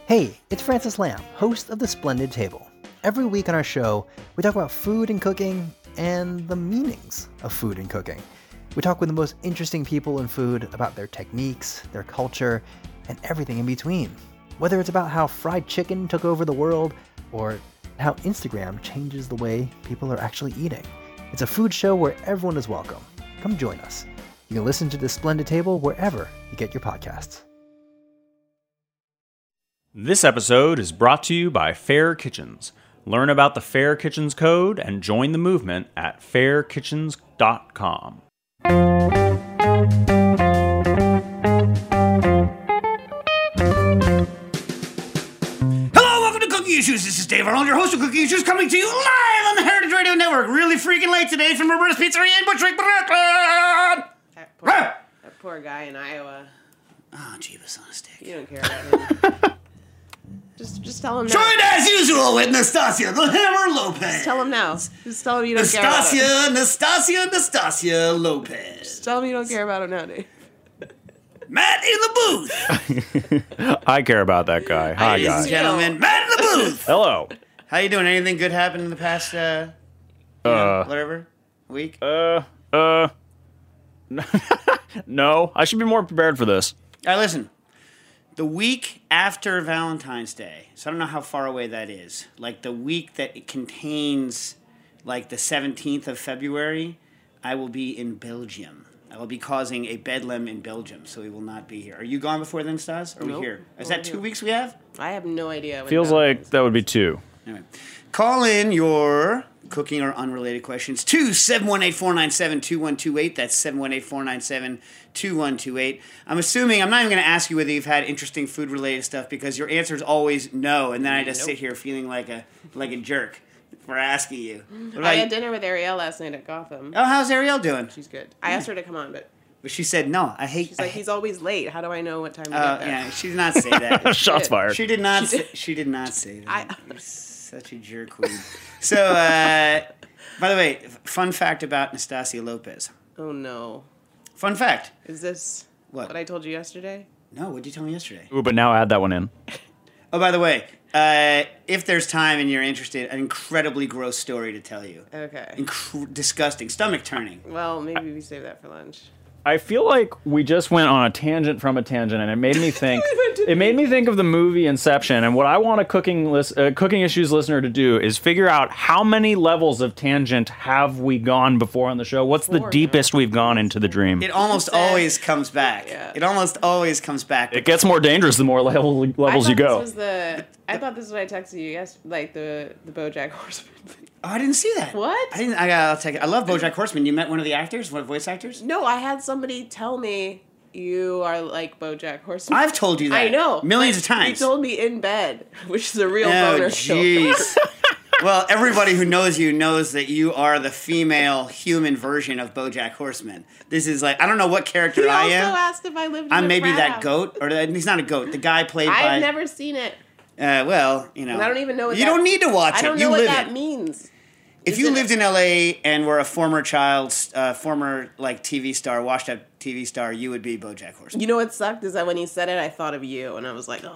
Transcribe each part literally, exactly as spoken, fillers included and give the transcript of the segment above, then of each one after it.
Hey, it's Francis Lamb, host of The Splendid Table. Every week on our show, we talk about food and cooking and the meanings of food and cooking. We talk with the most interesting people in food about their techniques, their culture, and everything in between. Whether it's about how fried chicken took over the world or how Instagram changes the way people are actually eating. It's a food show where everyone is welcome. Come join us. You can listen to The Splendid Table wherever you get your podcasts. This episode is brought to you by Fair Kitchens. Learn about the Fair Kitchens Code and join the movement at fair kitchens dot com. Cooking Issues. This is Dave Arnold, your host of Cooking Issues, coming to you live on the Heritage Radio Network. Really freaking late today from Roberta's Pizzeria in Butchwick, Brooklyn. That poor, that poor guy in Iowa. Oh, Jeebus on a stick. You don't care about him. just, just tell him now. Joined as usual with Nastasia, the Hammer Lopez. Just tell him now. Just tell him you don't care about him. Nastasia, Nastasia, Nastasia Lopez. Just tell him you don't care about him now, Dave. Matt in the booth. I care about that guy. Hi, Ladies guys. and gentlemen, Matt in the booth. Hello. How you doing? Anything good happened in the past, uh, you Uh, know, whatever, week? Uh, uh, no. I should be more prepared for this. All right, listen. The week after Valentine's Day, so I don't know how far away that is, like the week that it contains, like the seventeenth of February, I will be in Belgium. I will be causing a bedlam in Belgium, so we will not be here. Are you gone before then, Stas? Are Nope. we here? Is We're that two here. weeks we have? I have no idea. When Feels like that would be two. Anyway, call in your cooking or unrelated questions to seven one eight, four nine seven, two one two eight. That's seven one eight, four nine seven, two one two eight. I'm assuming, I'm not even going to ask you whether you've had interesting food-related stuff because your answer is always no, and then I just Nope. sit here feeling like a like a jerk for asking you. What about I you? had dinner with Ariel last night at Gotham. Oh, how's Ariel doing? She's good. I asked her to come on, but But she said no. I hate. she's like, I hate- he's always late. How do I know what time to Uh, get there? yeah, she did not say that. Shots fired. She did not. She Say, she did not say that. I- You're such a jerk queen. So, uh, by the way, fun fact about Nastasia Lopez. Oh, no. Fun fact. Is this What? what I told you yesterday? No, what did you tell me yesterday? Ooh, but now add that one in. Oh, by the way, uh, if there's time and you're interested, an incredibly gross story to tell you. Okay. Inc- disgusting, stomach turning. Well, maybe we save that for lunch. I feel like we just went on a tangent from a tangent, and it made me think. We went to it made me think of the movie Inception, and what I want a cooking lis- uh, cooking issues listener to do is figure out how many levels of tangent have we gone before on the show. What's the Four, deepest we've gone into the dream? It almost Said- always comes back. Yeah. It almost always comes back. It gets more dangerous the more level, levels I you thought go. This was the, I thought this is what I texted you yes, like the the BoJack Horseman thing. Oh, I didn't see that. What? I didn't. I gotta I'll take it. I love BoJack Horseman. You met one of the actors, one of the voice actors. No, I had somebody tell me you are like BoJack Horseman. I've told you that. I know millions like, of times. You told me in bed, which is a real Oh, boner jeez. Well, everybody who knows you knows that you are the female human version of BoJack Horseman. This is like I don't know what character He I also am. asked if I lived. In I'm a maybe frat that house. goat, or that, he's not a goat. The guy played by. I've never seen it. Uh, well, you know. And I don't even know what you that, don't need to watch I don't it. know You what live that it. means. If Is you it- lived in L A and were a former child, uh, former like T V star, washed up T V star, you would be BoJack Horseman. You know what sucked is that when he said it, I thought of you, and I was like, oh, Oh,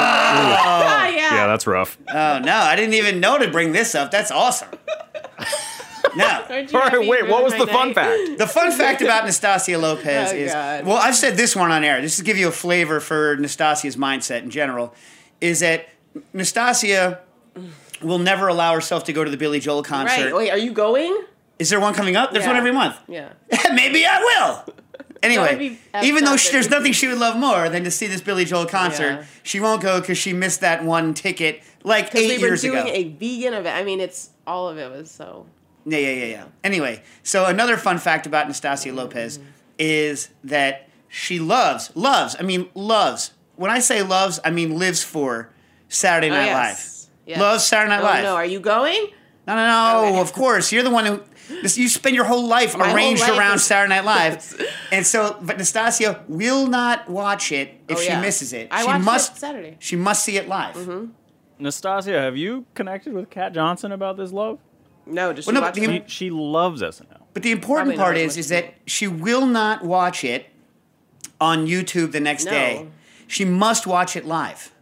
ah, yeah. Yeah, that's rough. oh no! I didn't even know to bring this up. That's awesome. No. Aren't you All right, happy wait, for what was my the fun night? fact? The fun fact about Nastasia Lopez Oh, is, God. well, I've said this one on air. Just to give you a flavor for Nastasia's mindset in general, is that Nastasia will never allow herself to go to the Billy Joel concert. Right. Wait, are you going? Is there one coming up? There's Yeah. one every month. Yeah. Maybe I will. Anyway, be even though she, fantastic. there's nothing she would love more than to see this Billy Joel concert, Yeah. she won't go because she missed that one ticket like Because eight we were years doing ago. a vegan event. I mean, it's all of it was so. Yeah, yeah, yeah, yeah. Anyway, so another fun fact about Nastasia Lopez is that she loves, loves, I mean, loves. When I say loves, I mean lives for Saturday Night oh, Live. yes. Yes. Loves Saturday Night oh, Live. no, are you going? No, no, no, Okay. of course. You're the one who, this, you spend your whole life My whole arranged life around is- Saturday Night Live. Yes. And so, but Nastasia will not watch it if Oh, she yeah. misses it. I she watched must, it Saturday. She must see it live. Mm-hmm. Nastasia, have you connected with Kat Johnson about this love? No, just Well, she no, watch the- it? She, she loves S N L. But the important Probably not part as is, much is as that she will not watch it on YouTube the next No. day. She must watch it live.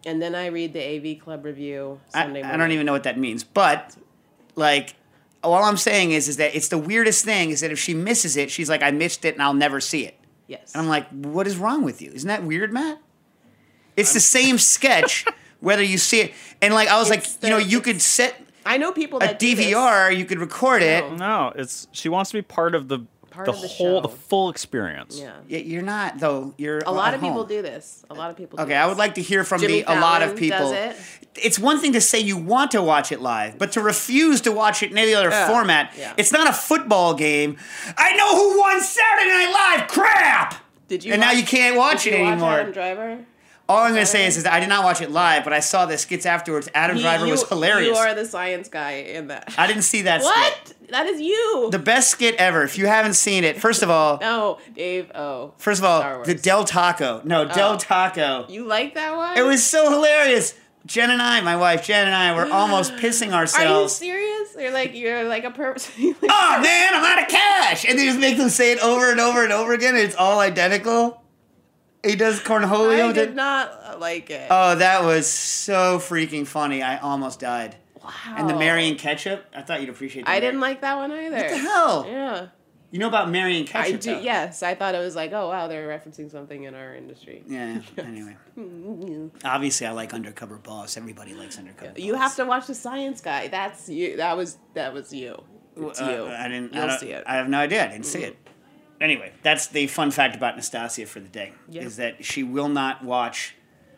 And then I read the A V Club review Sunday I, morning. I don't even know what that means, but like, all I'm saying is, is that it's the weirdest thing. Is that if she misses it, she's like, I missed it, and I'll never see it. Yes. And I'm like, what is wrong with you? Isn't that weird, Matt? It's the same sketch, whether you see it. And like, I was It's like, the- you know, you it's- could set I know people a that do D V R, you could record it. No. No, it's she wants to be part of the Part the of the whole the show. full experience. Yeah. Y- You're not, though. You're A lot at of people home. do this. A lot of people do Okay, this. I would like to hear from Jimmy the a lot of Fallon people. does it. It's one thing to say you want to watch it live, but to refuse to watch it in any other Yeah, format. yeah. It's not a football game. I know who won Saturday Night Live. Crap! Did you And now watch- you can't watch did it you watch anymore. Adam Driver? All I'm going to say is, is that I did not watch it live, but I saw the skits afterwards. Adam He- Driver you, was hilarious. You are the science guy in that. I didn't see that skit. What? That is you. The best skit ever. If you haven't seen it, first of all, no, Dave. Oh. first of all, Star Wars. the Del Taco. No, Del Oh. Taco. You like that one? It was so hilarious. Jen and I, my wife Jen and I, were almost pissing Are you ourselves. serious? You're like you're like a person. Oh man, I'm out of cash, and they just make them say it over and over and over again. And it's all identical. He does cornholio. I with it. did not like it. Oh, that was so freaking funny. I almost died. wow. And the Marion ketchup. I thought you'd appreciate that. I didn't like that one either. What the hell? Yeah. You know about Marion I ketchup? do. though. Yes, I thought it was like, oh wow, they're referencing something in our industry. Yeah. Anyway, obviously I like Undercover Boss. Everybody likes Undercover Boss. You have to watch the Science Guy. That's you. That was that was you. It's Uh, you. I didn't. You'll I don't- see it. I have no idea. I didn't see it. Anyway, that's the fun fact about Nastasia for the day. Yeah. Is that she will not watch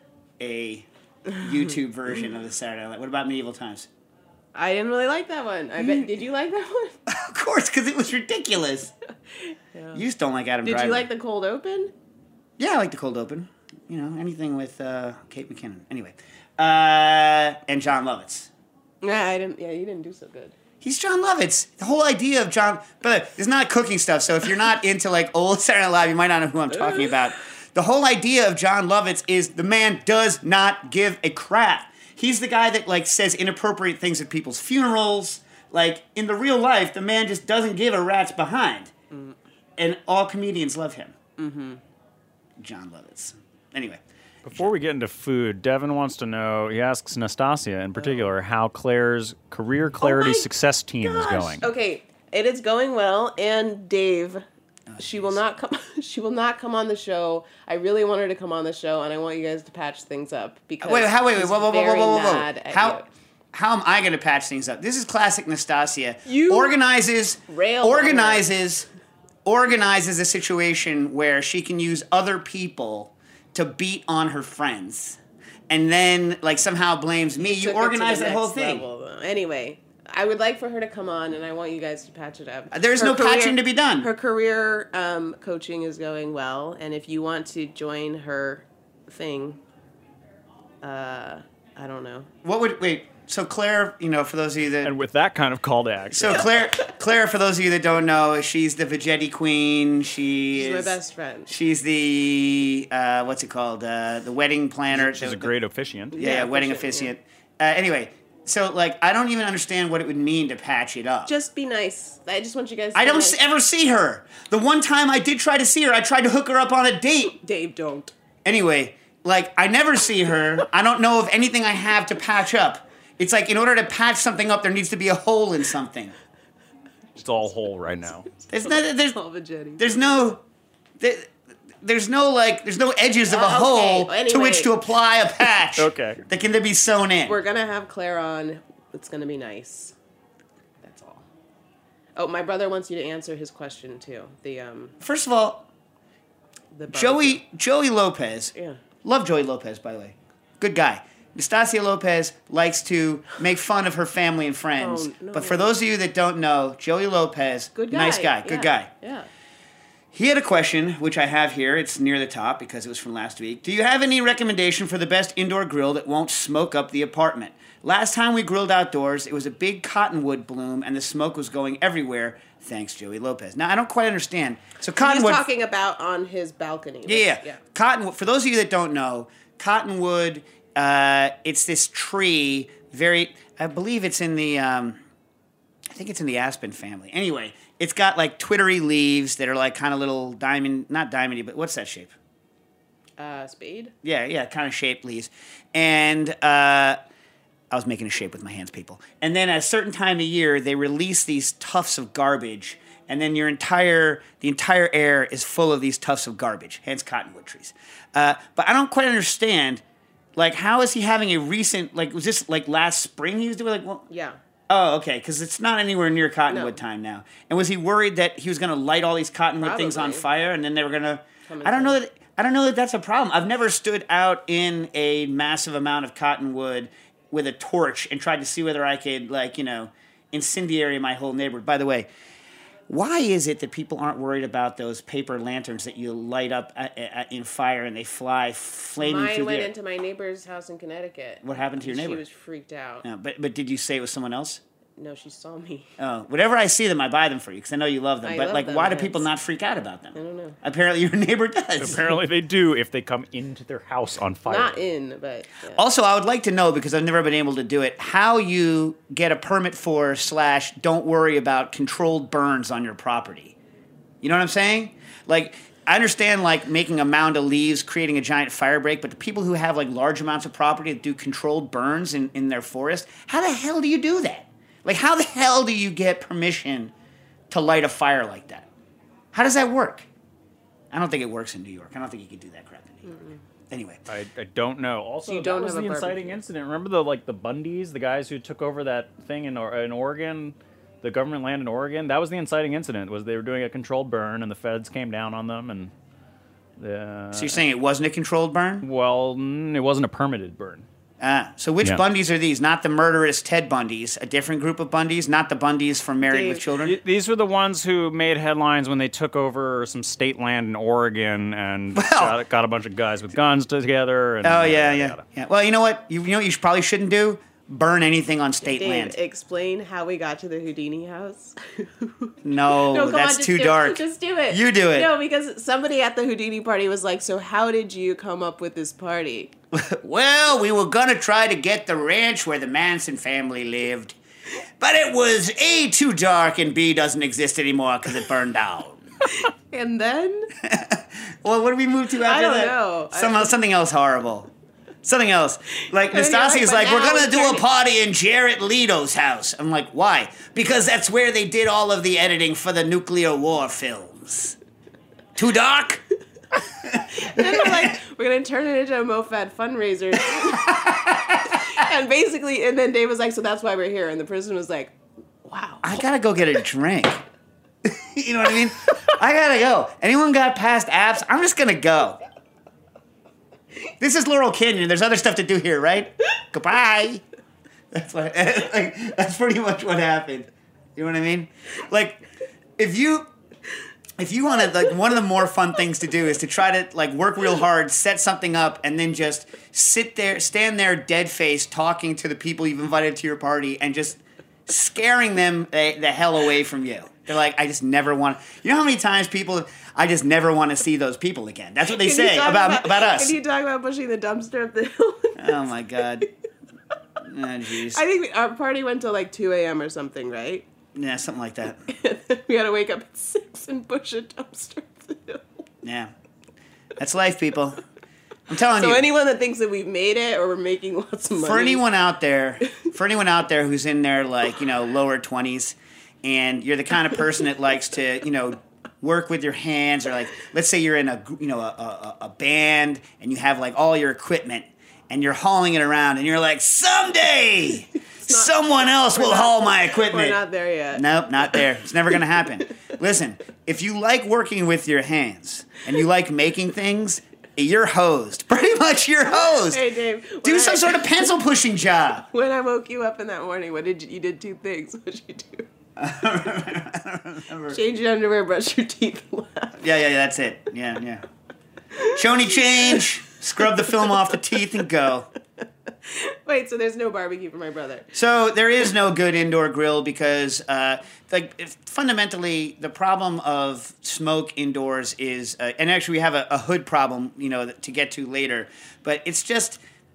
a YouTube version of the Saturday Night Live. What about Medieval Times? I didn't really like that one. I bet. Did you like that one? Of course, because it was ridiculous. Yeah. You just don't like Adam Did Driver. you like the cold open? Yeah, I like the cold open. You know, anything with uh, Kate McKinnon. Anyway, uh, and John Lovitz. Yeah, I didn't. Yeah, you didn't do so good. He's John Lovitz. The whole idea of John, but it's not cooking stuff. So if you're not into like old Saturday Night Live, you might not know who I'm talking about. The whole idea of John Lovitz is the man does not give a crap. He's the guy that like says inappropriate things at people's funerals. Like in the real life, the man just doesn't give a rat's behind, mm. and all comedians love him. Mm-hmm. John Lovitz. Anyway. Before we get into food, Devin wants to know, he asks Nastasia in particular, how Claire's Career Clarity Oh my Success Team is Gosh. going. Okay, it is going well, and Dave, she will not come. She will not come on the show. I really want her to come on the show, and I want you guys to patch things up because Wait, how? Wait, wait, she's whoa, whoa, whoa, whoa, very whoa, whoa, mad whoa. at How? you. How am I going to patch things up? This is classic Nastasia. You organizes, railed on organizes, organizes a situation where she can use other people to beat on her friends, and then like somehow blames me. You Took it to organize the that whole next thing. level, though. Anyway, I would like for her to come on, and I want you guys to patch it up. There's Her no career- patching to be done. Her career um, coaching is going well, and if you want to join her thing, uh, I don't know. What would wait? So Claire, you know, for those of you that And with that kind of call to action. so Claire, Claire, for those of you that don't know, she's the Vegetti Queen. She She's is my best friend. She's the uh, what's it called? Uh, the wedding planner. She's the- a great officiant. Yeah, Yeah, wedding officiant, officiant. Uh, anyway, so like I don't even understand what it would mean to patch it up. Just be nice. I just want you guys to I be don't nice. s- ever see her. The one time I did try to see her, I tried to hook her up on a date. Dave, don't. Anyway, like I never see her. I don't know of anything I have to patch up. It's like in order to patch something up, there needs to be a hole in something. It's all whole right now. There's no, there's, All Vegetti. there's no, there, there's no like, there's no edges of a Uh, okay, hole to anyway. which to apply a patch. Okay. That can then be sewn in. We're gonna have Claire on. It's gonna be nice. That's all. Oh, my brother wants you to answer his question too. The um First of all, the barbecue. Joey Joey Lopez. Yeah. Love Joey Lopez, by the way. Good guy. Nastasia Lopez likes to make fun of her family and friends. Oh, no. But for those of you that don't know, Joey Lopez, Good guy. nice guy, good Yeah. guy. Yeah. He had a question, which I have here. It's near the top because it was from last week. Do you have any recommendation for the best indoor grill that won't smoke up the apartment? Last time we grilled outdoors, it was a big cottonwood bloom and the smoke was going everywhere. Thanks, Joey Lopez. Now, I don't quite understand. So He's cottonwood... talking about on his balcony. Yeah, yeah, yeah. Cottonwood. For those of you that don't know, cottonwood. Uh, it's this tree. Very. I believe it's in the. Um, I think it's in the aspen family. Anyway, it's got like twittery leaves that are like kind of little diamond, not diamondy, but what's that shape? Uh, spade? Yeah, yeah, kind of shaped leaves. And uh, I was making a shape with my hands, people. And then at a certain time of year, they release these tufts of garbage, and then your entire the entire air is full of these tufts of garbage, hence cottonwood trees. Uh, but I don't quite understand, like, how is he having a recent, like, was this like last spring he was doing? Like, well, Yeah. oh, okay, because it's not anywhere near cottonwood No. time now. And was he worried that he was going to light all these cottonwood things on Probably. fire, and then they were going to? Come I don't know inside. that. I don't know that that's a problem. I've never stood out in a massive amount of cottonwood with a torch and tried to see whether I could, like, you know, incendiary my whole neighborhood. By the way, why is it that people aren't worried about those paper lanterns that you light up at, at, in fire and they fly flaming Mine through went the air? into my neighbor's house in Connecticut. What happened to your neighbor? She was freaked out. No, but but did you say it was someone else? No, she saw me. Oh, whenever I see them, I buy them for you because I know you love them. I but love like, them, why do yes. people not freak out about them? I don't know. Apparently, your neighbor does. Apparently they do if they come into their house on fire. Not in, but yeah. Also, I would like to know, because I've never been able to do it, how you get a permit for slash don't worry about controlled burns on your property. You know what I'm saying? Like, I understand, like, making a mound of leaves, creating a giant fire break, but the people who have, like, large amounts of property that do controlled burns in, in their forest, how the hell do you do that? Like, how the hell do you get permission to light a fire like that? How does that work? I don't think it works in New York. I don't think you could do that crap in New York. Mm-mm. Anyway. I, I don't know. Also, You that don't was have the a inciting barbecue. incident. Remember the like the Bundys, the guys who took over that thing in Or- in Oregon, the government land in Oregon. That was the inciting incident. Was they were doing a controlled burn and the feds came down on them and. The, So you're saying it wasn't a controlled burn? well, mm, it wasn't a permitted burn. Ah, so which Yeah. Bundys are these? Not the murderous Ted Bundys, a different group of Bundys, not the Bundys from Married Dave, with Children. Y- These were the ones who made headlines when they took over some state land in Oregon and Well- got, got a bunch of guys with guns together. And Oh yada, yeah, yada, yeah, yada. yeah. Well, you know what? You, you know what you sh- probably shouldn't do? Burn anything on state Dave, land. explain how we got to the Houdini house. No, No, come that's on, just too do, dark. Just do it. You do it. No, because somebody at the Houdini party was like, "So how did you come up with this party?" Well, we were gonna try to get the ranch where the Manson family lived, but it was A, too dark, and B, doesn't exist anymore because it burned down. And then Well, what did we move to after I don't that? know. Some, I- something else horrible. Something else. Like, And you're Nastasia's like, like, but we're now going to it's do a turning- party in Jared Leto's house. I'm like, why? Because that's where they did all of the editing for the nuclear war films. Too dark? then we're like, we're gonna turn it into a MoFad fundraiser. And basically, and then Dave was like, "So that's why we're here." And the person was like, "Wow." I got to go get a drink. You know what I mean? I got to go. Anyone got past apps? I'm just going to go. This is Laurel Canyon. There's other stuff to do here, right? Goodbye. That's what. Like, that's pretty much what happened. You know what I mean? Like, if you, if you want to, like, one of the more fun things to do is to try to like work real hard, set something up, and then just sit there, stand there, dead faced, talking to the people you've invited to your party, and just scaring them the, the hell away from you. They're like, I just never want. You know how many times people, I just never want to see those people again. That's what they Can you say talk about about us. Can you talk about pushing the dumpster up the hill? Oh my god. Oh jeez. I think we, our party went till like two a.m. or something, right? Yeah, something like that. We had to wake up at six and push a dumpster up the hill. Yeah. That's life, people. I'm telling So you. anyone that thinks that we've made it or we're making lots of money, For anyone out there, for anyone out there who's in their like, you know, lower twenties, and you're the kind of person that likes to, you know, work with your hands, or like, let's say you're in a, gr- you know, a, a, a band, and you have like all your equipment, and you're hauling it around, and you're like, someday, someone else will haul my equipment. we're not there yet. Nope, not there. It's never going to happen. Listen, if you like working with your hands and you like making things, you're hosed. Pretty much you're hosed. Hey Dave, when Do some I- sort of pencil pushing job. When I woke you up in that morning, what did you, you did two things? What did you do? Change your underwear, brush your teeth, laugh. Yeah, yeah, yeah, that's it. Yeah, yeah. Shoney change, scrub the film off the teeth, and go. Wait, so there's no barbecue for my brother. So there is no good indoor grill because, uh, like, if, fundamentally, the problem of smoke indoors is, uh, and actually we have a, a hood problem, you know, to get to later. But it's just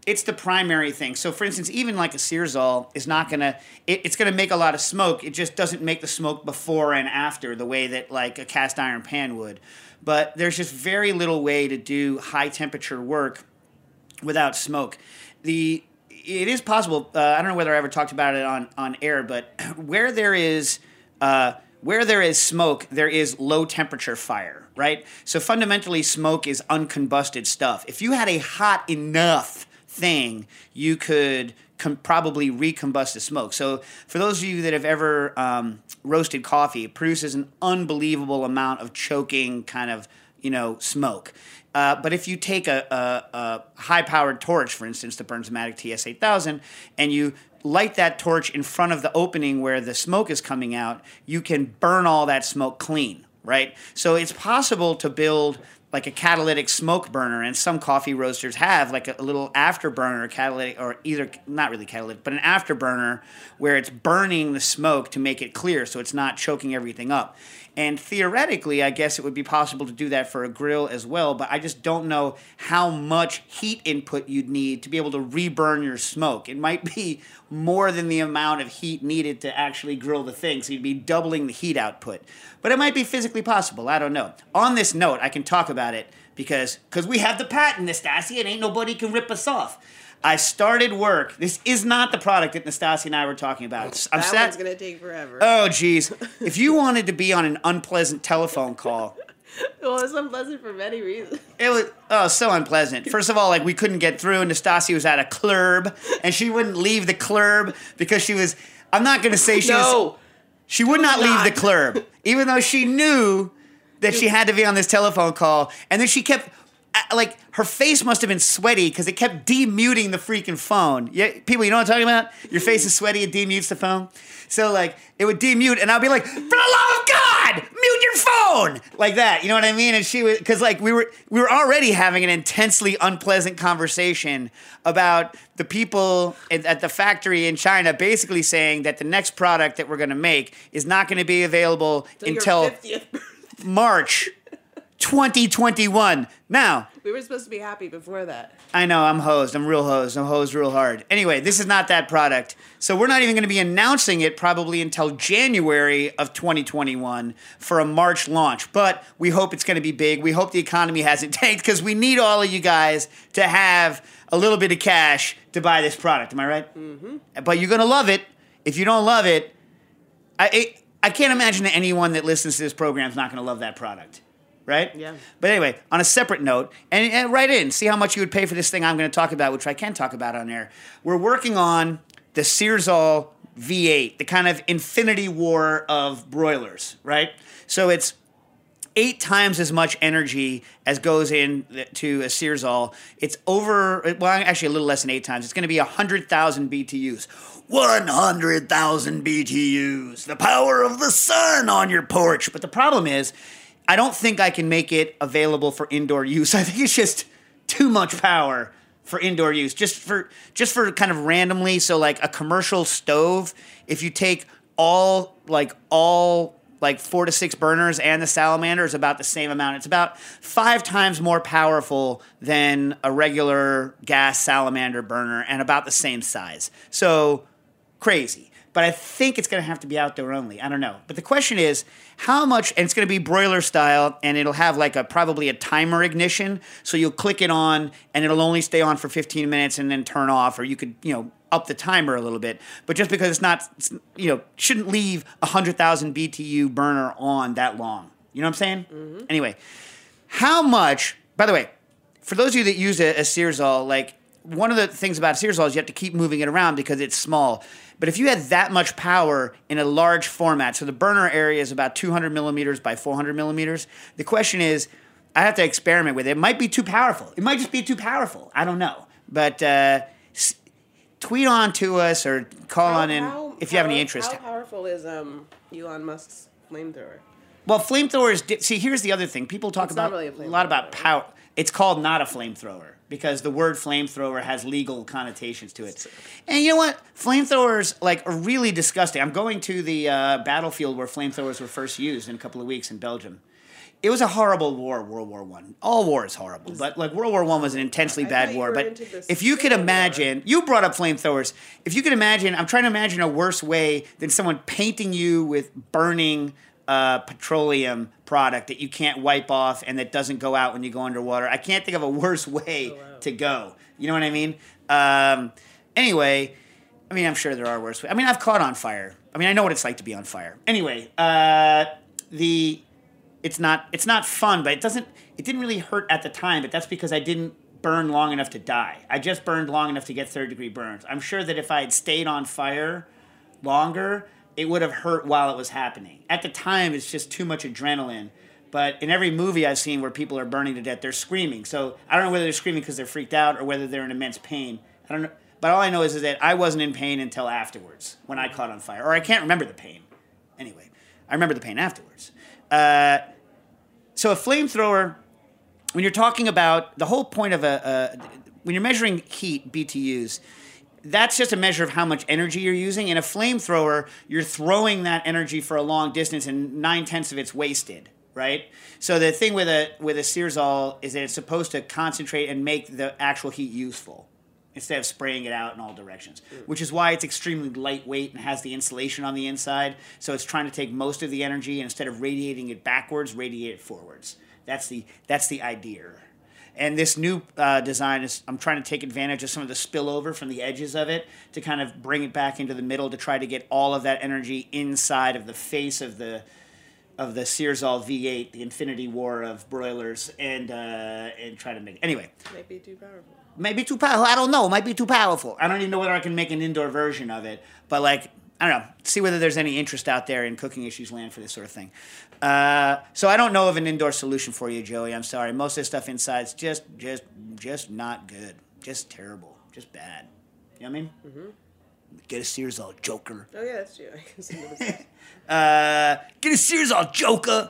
it's the primary thing. So, for instance, even like a Searsol is not gonna. It, it's gonna make a lot of smoke. It just doesn't make the smoke before and after the way that like a cast iron pan would. But there's just very little way to do high temperature work without smoke. The it is possible. Uh, I don't know whether I ever talked about it on on air, but where there is uh, where there is smoke, there is low temperature fire, right? So fundamentally, smoke is uncombusted stuff. If you had a hot enough thing, you could com- probably recombust the smoke. So for those of you that have ever um, roasted coffee, it produces an unbelievable amount of choking kind of, you know, smoke. Uh, but if you take a, a, a high-powered torch, for instance, the Bernzomatic T S eight thousand, and you light that torch in front of the opening where the smoke is coming out, you can burn all that smoke clean, right? So it's possible to build like a catalytic smoke burner, and some coffee roasters have like a, a little afterburner catalytic, or either, not really catalytic, but an afterburner where it's burning the smoke to make it clear so it's not choking everything up. And theoretically, I guess it would be possible to do that for a grill as well, but I just don't know how much heat input you'd need to be able to reburn your smoke. It might be more than the amount of heat needed to actually grill the thing, so you'd be doubling the heat output. But it might be physically possible. I don't know. On this note, I can talk about it because cause we have the patent, Nastasia, and ain't nobody can rip us off. I started work. This is not the product that Nastasia and I were talking about. I'm that sat- one's gonna take forever. Oh, geez. If you wanted to be on an unpleasant telephone call, Well, it's unpleasant for many reasons. it was oh so unpleasant. First of all, like we couldn't get through. Nastasia was at a club, and she wouldn't leave the club because she was. I'm not going to say she no. was. She would not, not. leave the club, even though she knew that she had to be on this telephone call, and then she kept. Like, her face must have been sweaty because it kept demuting the freaking phone. Yeah, people, you know what I'm talking about? Your face is sweaty, it demutes the phone. So, like, it would demute, and I'd be like, for the love of God, mute your phone! Like that, you know what I mean? And she was, because, like, we were we were already having an intensely unpleasant conversation about the people at, at the factory in China basically saying that the next product that we're going to make is not going to be available So until your fiftieth birthday. March twenty twenty-one. Now, We were supposed to be happy before that. I know, I'm hosed. I'm real hosed. I'm hosed real hard. Anyway, this is not that product. So we're not even going to be announcing it probably until January of twenty twenty-one for a March launch. But we hope it's going to be big. We hope the economy hasn't tanked because we need all of you guys to have a little bit of cash to buy this product. Am I right? Mm-hmm. But you're going to love it. If you don't love it, I, it, I can't imagine that anyone that listens to this program is not going to love that product. Right? Yeah. But anyway, on a separate note, and, and write in, see how much you would pay for this thing I'm going to talk about, which I can talk about on air. We're working on the Searsol V eight, the kind of infinity war of broilers, right? So it's eight times as much energy as goes into a Searsol. It's over, well, actually a little less than eight times. It's going to be one hundred thousand B T Us. one hundred thousand B T Us. The power of the sun on your porch. But the problem is, I don't think I can make it available for indoor use. I think it's just too much power for indoor use. Just for just for kind of randomly, so like a commercial stove, if you take all like all like four to six burners and the salamander is about the same amount. It's about five times more powerful than a regular gas salamander burner and about the same size. So crazy. But I think it's going to have to be outdoor only. I don't know. But the question is, how much, and it's going to be broiler style, and it'll have like a probably a timer ignition. So you'll click it on, and it'll only stay on for fifteen minutes and then turn off, or you could, you know, up the timer a little bit. But just because it's not, it's, you know, shouldn't leave a one hundred thousand B T U burner on that long. You know what I'm saying? Mm-hmm. Anyway, how much, by the way, for those of you that use a, a Searsol, like, one of the things about Searsol is you have to keep moving it around because it's small. But if you had that much power in a large format, so the burner area is about two hundred millimeters by four hundred millimeters, the question is, I have to experiment with it. It might be too powerful. It might just be too powerful. I don't know. But uh, s- tweet on to us or call How- on in how- if you have how- any interest. How powerful is um, Elon Musk's flamethrower? Well, flamethrowers, di- see, here's the other thing. People talk It's not about really a a lot about flamethrower. power. It's called not a flamethrower because the word flamethrower has legal connotations to it. And you know what? Flamethrowers like are really disgusting. I'm going to the uh, battlefield where flamethrowers were first used in a couple of weeks in Belgium. it was a horrible war, World War One. All war is horrible, but like World War One was an intensely I bad thought you war. were But into the if you could Civil imagine, you brought up flamethrowers. If you could imagine, I'm trying to imagine a worse way than someone painting you with burning uh, petroleum product that you can't wipe off and that doesn't go out when you go underwater. I can't think of a worse way Oh, wow. to go. You know what I mean? Um, anyway, I mean, I'm sure there are worse ways. I mean, I've caught on fire. I mean, I know what it's like to be on fire. Anyway, uh, the it's not it's not fun, but it doesn't it didn't really hurt at the time. But that's because I didn't burn long enough to die. I just burned long enough to get third degree burns. I'm sure that if I had stayed on fire longer, it would have hurt while it was happening. At the time, it's just too much adrenaline. But in every movie I've seen where people are burning to death, they're screaming. So I don't know whether they're screaming because they're freaked out or whether they're in immense pain. I don't know. But all I know is, is that I wasn't in pain until afterwards when I caught on fire. Or I can't remember the pain. Anyway, I remember the pain afterwards. Uh, so a flamethrower, when you're talking about the whole point of a, a when you're measuring heat, B T Us, that's just a measure of how much energy you're using. In a flamethrower, you're throwing that energy for a long distance and nine-tenths of it's wasted, right? So the thing with a with a Searsol is that it's supposed to concentrate and make the actual heat useful instead of spraying it out in all directions, which is why it's extremely lightweight and has the insulation on the inside. So it's trying to take most of the energy and instead of radiating it backwards, radiate it forwards. That's the that's the idea. And this new uh, design is, I'm trying to take advantage of some of the spillover from the edges of it to kind of bring it back into the middle to try to get all of that energy inside of the face of the of the Searsol V eight, the Infinity War of broilers, and uh, and try to make it. Anyway. Might be too powerful. Maybe too powerful. I don't know. Might be too powerful. I don't even know whether I can make an indoor version of it. But, like, I don't know. See whether there's any interest out there in Cooking Issues land for this sort of thing. Uh, so I don't know of an indoor solution for you, Joey. I'm sorry. Most of the stuff inside's just, just, just not good. Just terrible. Just bad. You know what I mean? Mm-hmm. Get a Searsol, Joker. Oh, yeah, that's true. I can see what uh, get a Searsol, Joker.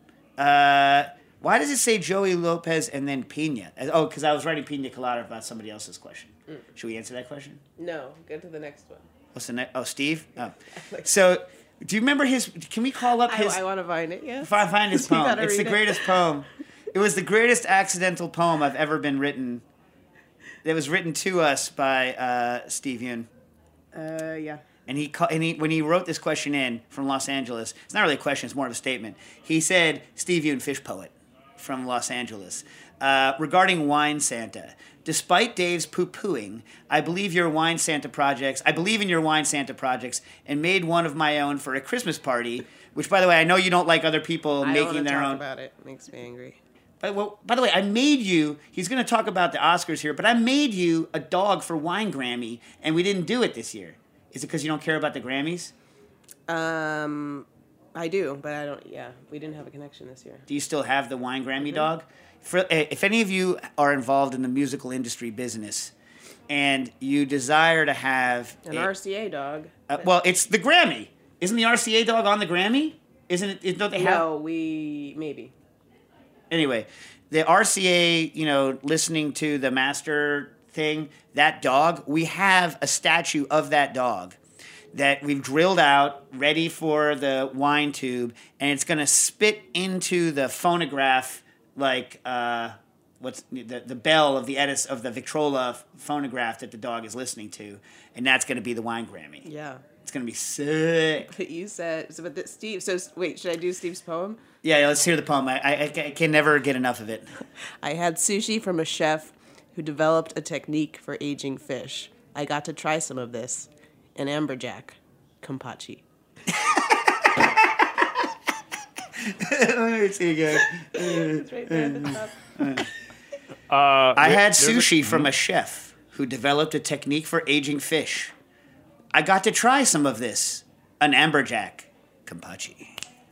Uh... Why does it say Joey Lopez and then Pina? Oh, because I was writing Pina Colada about somebody else's question. Mm. Should we answer that question? No, go to the next one. What's the next? Oh, Steve? Oh. So, do you remember his... Can we call up his... I, I want to find it, yes. Find, find his poem. It's the greatest it. poem. It was the greatest accidental poem I've ever been written. It was written to us by uh, Steve Yoon. Uh, yeah. And he, and he, when he wrote this question in from Los Angeles, it's not really a question, it's more of a statement. He said, Steve Yoon, fish poet from Los Angeles. Uh, regarding Wine Santa, despite Dave's poo-pooing, I believe your Wine Santa projects, I believe in your Wine Santa projects, and made one of my own for a Christmas party, which, by the way, I know you don't like other people I making don't their talk own. about it. It makes me angry. But, well, by the way, I made you, he's going to talk about the Oscars here, but I made you a dog for Wine Grammy, and we didn't do it this year. Is it because you don't care about the Grammys? Um... I do, but I don't. Yeah, we didn't have a connection this year. Do you still have the Wine Grammy mm-hmm. dog? For, if any of you are involved in the musical industry business, and you desire to have an a, R C A dog, uh, well, it's the Grammy. Isn't the R C A dog on the Grammy? Isn't it? Don't they have? No, we maybe. Anyway, the R C A, you know, listening to the master thing, that dog. We have a statue of that dog that we've drilled out, ready for the wine tube, and it's going to spit into the phonograph, like uh, what's the the bell of the Edis of the Victrola phonograph that the dog is listening to, and that's going to be the Wine Grammy. Yeah, it's going to be sick. But you said so, but the, Steve. So wait, should I do Steve's poem? Yeah, let's hear the poem. I, I I can never get enough of it. I had sushi from a chef who developed a technique for aging fish. I got to try some of this. An amberjack, Kampachi. Let me see again. It's right there at the top. Uh, I there, had sushi a, from a chef who developed a technique for aging fish. I got to try some of this. An amberjack, Kampachi.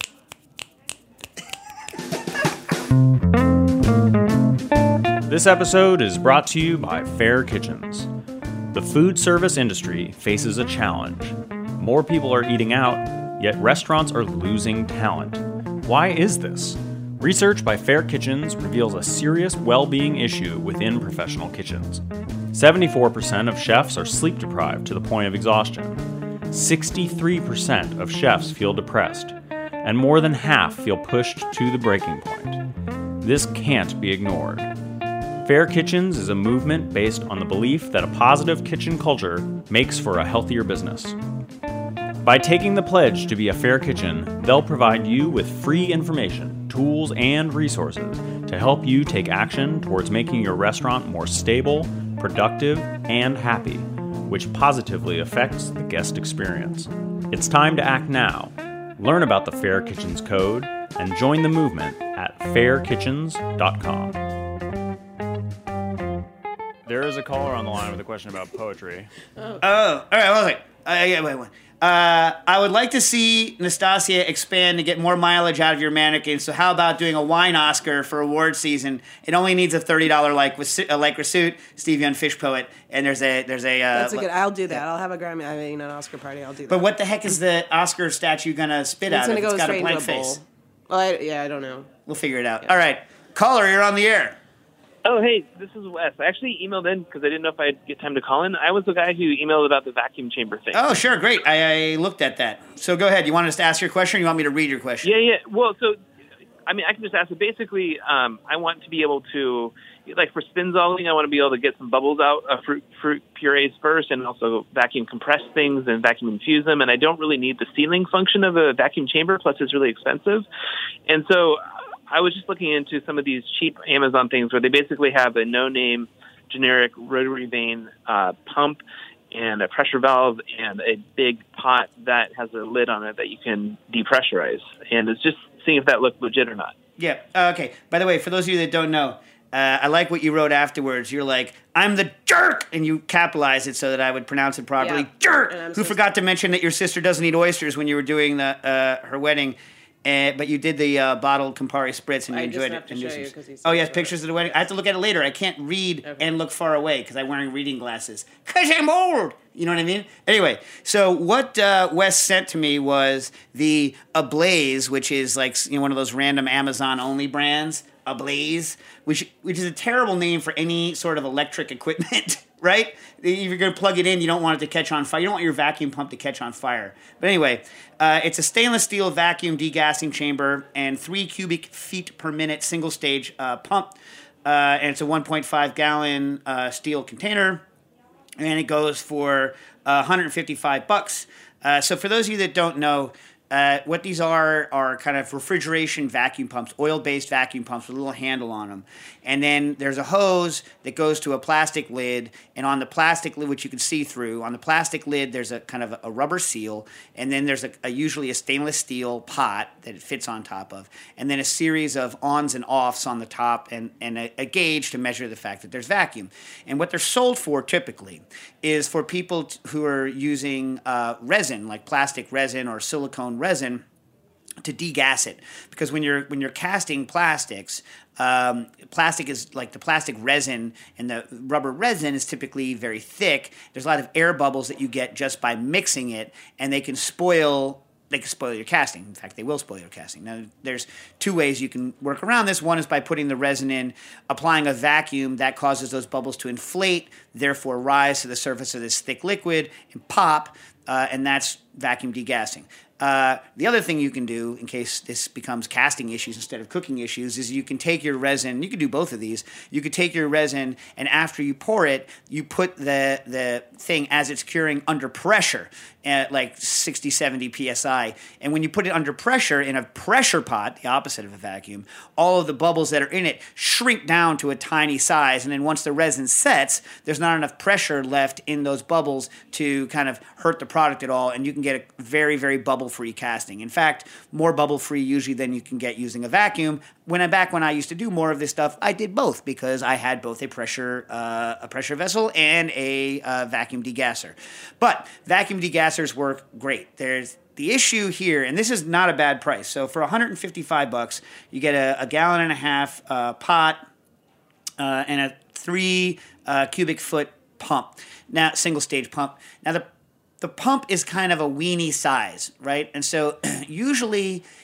This episode is brought to you by Fair Kitchens. The food service industry faces a challenge. More people are eating out, yet restaurants are losing talent. Why is this? Research by Fair Kitchens reveals a serious well-being issue within professional kitchens. seventy-four percent of chefs are sleep deprived to the point of exhaustion. sixty-three percent of chefs feel depressed. and more than half feel pushed to the breaking point. This can't be ignored. Fair Kitchens is a movement based on the belief that a positive kitchen culture makes for a healthier business. By taking the pledge to be a fair kitchen, they'll provide you with free information, tools, and resources to help you take action towards making your restaurant more stable, productive, and happy, which positively affects the guest experience. It's time to act now. Learn about the Fair Kitchens Code and join the movement at fair kitchens dot com. There is a caller on the line with a question about poetry. Oh, all right. Well, wait, uh, yeah, wait, wait. Uh, I would like to see Nastasia expand to get more mileage out of your mannequin. So how about doing a wine Oscar for award season? It only needs a thirty dollars like uh, lycra suit, Steve Young Fish Poet, and there's a there's a. Uh, That's a good. I'll do that. I'll have a Grammy. I mean, an Oscar party. I'll do that. But what the heck is the Oscar statue gonna spit it's out? Gonna if go it's got straight a blank into a face. bowl. Well, I, yeah, I don't know. We'll figure it out. Yeah. All right, caller, you're on the air. Oh, hey, this is Wes. I actually emailed in because I didn't know if I'd get time to call in. I was the guy who emailed about the vacuum chamber thing. Oh, sure, great. I, I looked at that. So go ahead. You want us to ask your question, or you want me to read your question? Yeah, yeah. Well, so, I mean, I can just ask it. Basically, um, I want to be able to, like for spinzalling, I want to be able to get some bubbles out of fruit, fruit purees first and also vacuum compress things and vacuum infuse them. And I don't really need the sealing function of a vacuum chamber, plus it's really expensive. And so I was just looking into some of these cheap Amazon things where they basically have a no-name generic rotary vane uh, pump and a pressure valve and a big pot that has a lid on it that you can depressurize. And it's just seeing if that looked legit or not. Yeah. Uh, okay. By the way, for those of you that don't know, uh, I like what you wrote afterwards. You're like, I'm the jerk, and you capitalize it so that I would pronounce it properly. Yeah. Jerk! Who so forgot to mention that your sister doesn't eat oysters when you were doing the uh, her wedding. Uh, but you did the uh, bottled Campari Spritz, and you I enjoyed just have it. to and show this you is- 'cause he's oh, yes, so pictures of the wedding. I have to look at it later. I can't read Okay. and look far away because I'm wearing reading glasses. Because I'm old. You know what I mean? Anyway, so what uh, Wes sent to me was the Ablaze, which is like you know one of those random Amazon-only brands, Ablaze, which which is a terrible name for any sort of electric equipment, right? If you're going to plug it in, you don't want it to catch on fire. You don't want your vacuum pump to catch on fire. But anyway, uh, it's a stainless steel vacuum degassing chamber and three cubic feet per minute single stage uh, pump. Uh, and it's a one point five gallon uh, steel container. And it goes for uh, one hundred fifty-five bucks. Uh, so for those of you that don't know, uh, what these are are kind of refrigeration vacuum pumps, oil-based vacuum pumps with a little handle on them. And then there's a hose that goes to a plastic lid, and on the plastic lid, which you can see through, on the plastic lid there's a kind of a rubber seal, and then there's a, a usually a stainless steel pot that it fits on top of, and then a series of ons and offs on the top, and, and a, a gauge to measure the fact that there's vacuum. And what they're sold for typically is for people t- who are using uh, resin, like plastic resin or silicone resin, to degas it, because when you're when you're casting plastics, um, plastic is like the plastic resin, and the rubber resin is typically very thick. There's a lot of air bubbles that you get just by mixing it, and they can spoil. They can spoil your casting. In fact, they will spoil your casting. Now, there's two ways you can work around this. One is by putting the resin in, applying a vacuum that causes those bubbles to inflate, therefore rise to the surface of this thick liquid and pop, uh, and that's vacuum degassing. Uh, the other thing you can do, in case this becomes casting issues instead of cooking issues, is you can take your resin. You can do both of these. You could take your resin, and after you pour it, you put the the thing as it's curing under pressure at like sixty, seventy P S I. And when you put it under pressure in a pressure pot, the opposite of a vacuum, all of the bubbles that are in it shrink down to a tiny size. And then once the resin sets, there's not enough pressure left in those bubbles to kind of hurt the product at all. And you can get a very, very bubble-free casting. In fact, more bubble-free usually than you can get using a vacuum. When I back when I used to do more of this stuff, I did both because I had both a pressure uh, a pressure vessel and a uh, vacuum degasser. But vacuum degassers work great. There's the issue here, and this is not a bad price. So for one hundred fifty-five bucks, you get a, a gallon and a half uh, pot uh, and a three uh, cubic foot pump. Now, single stage pump. Now the The pump is kind of a weenie size, right? And so usually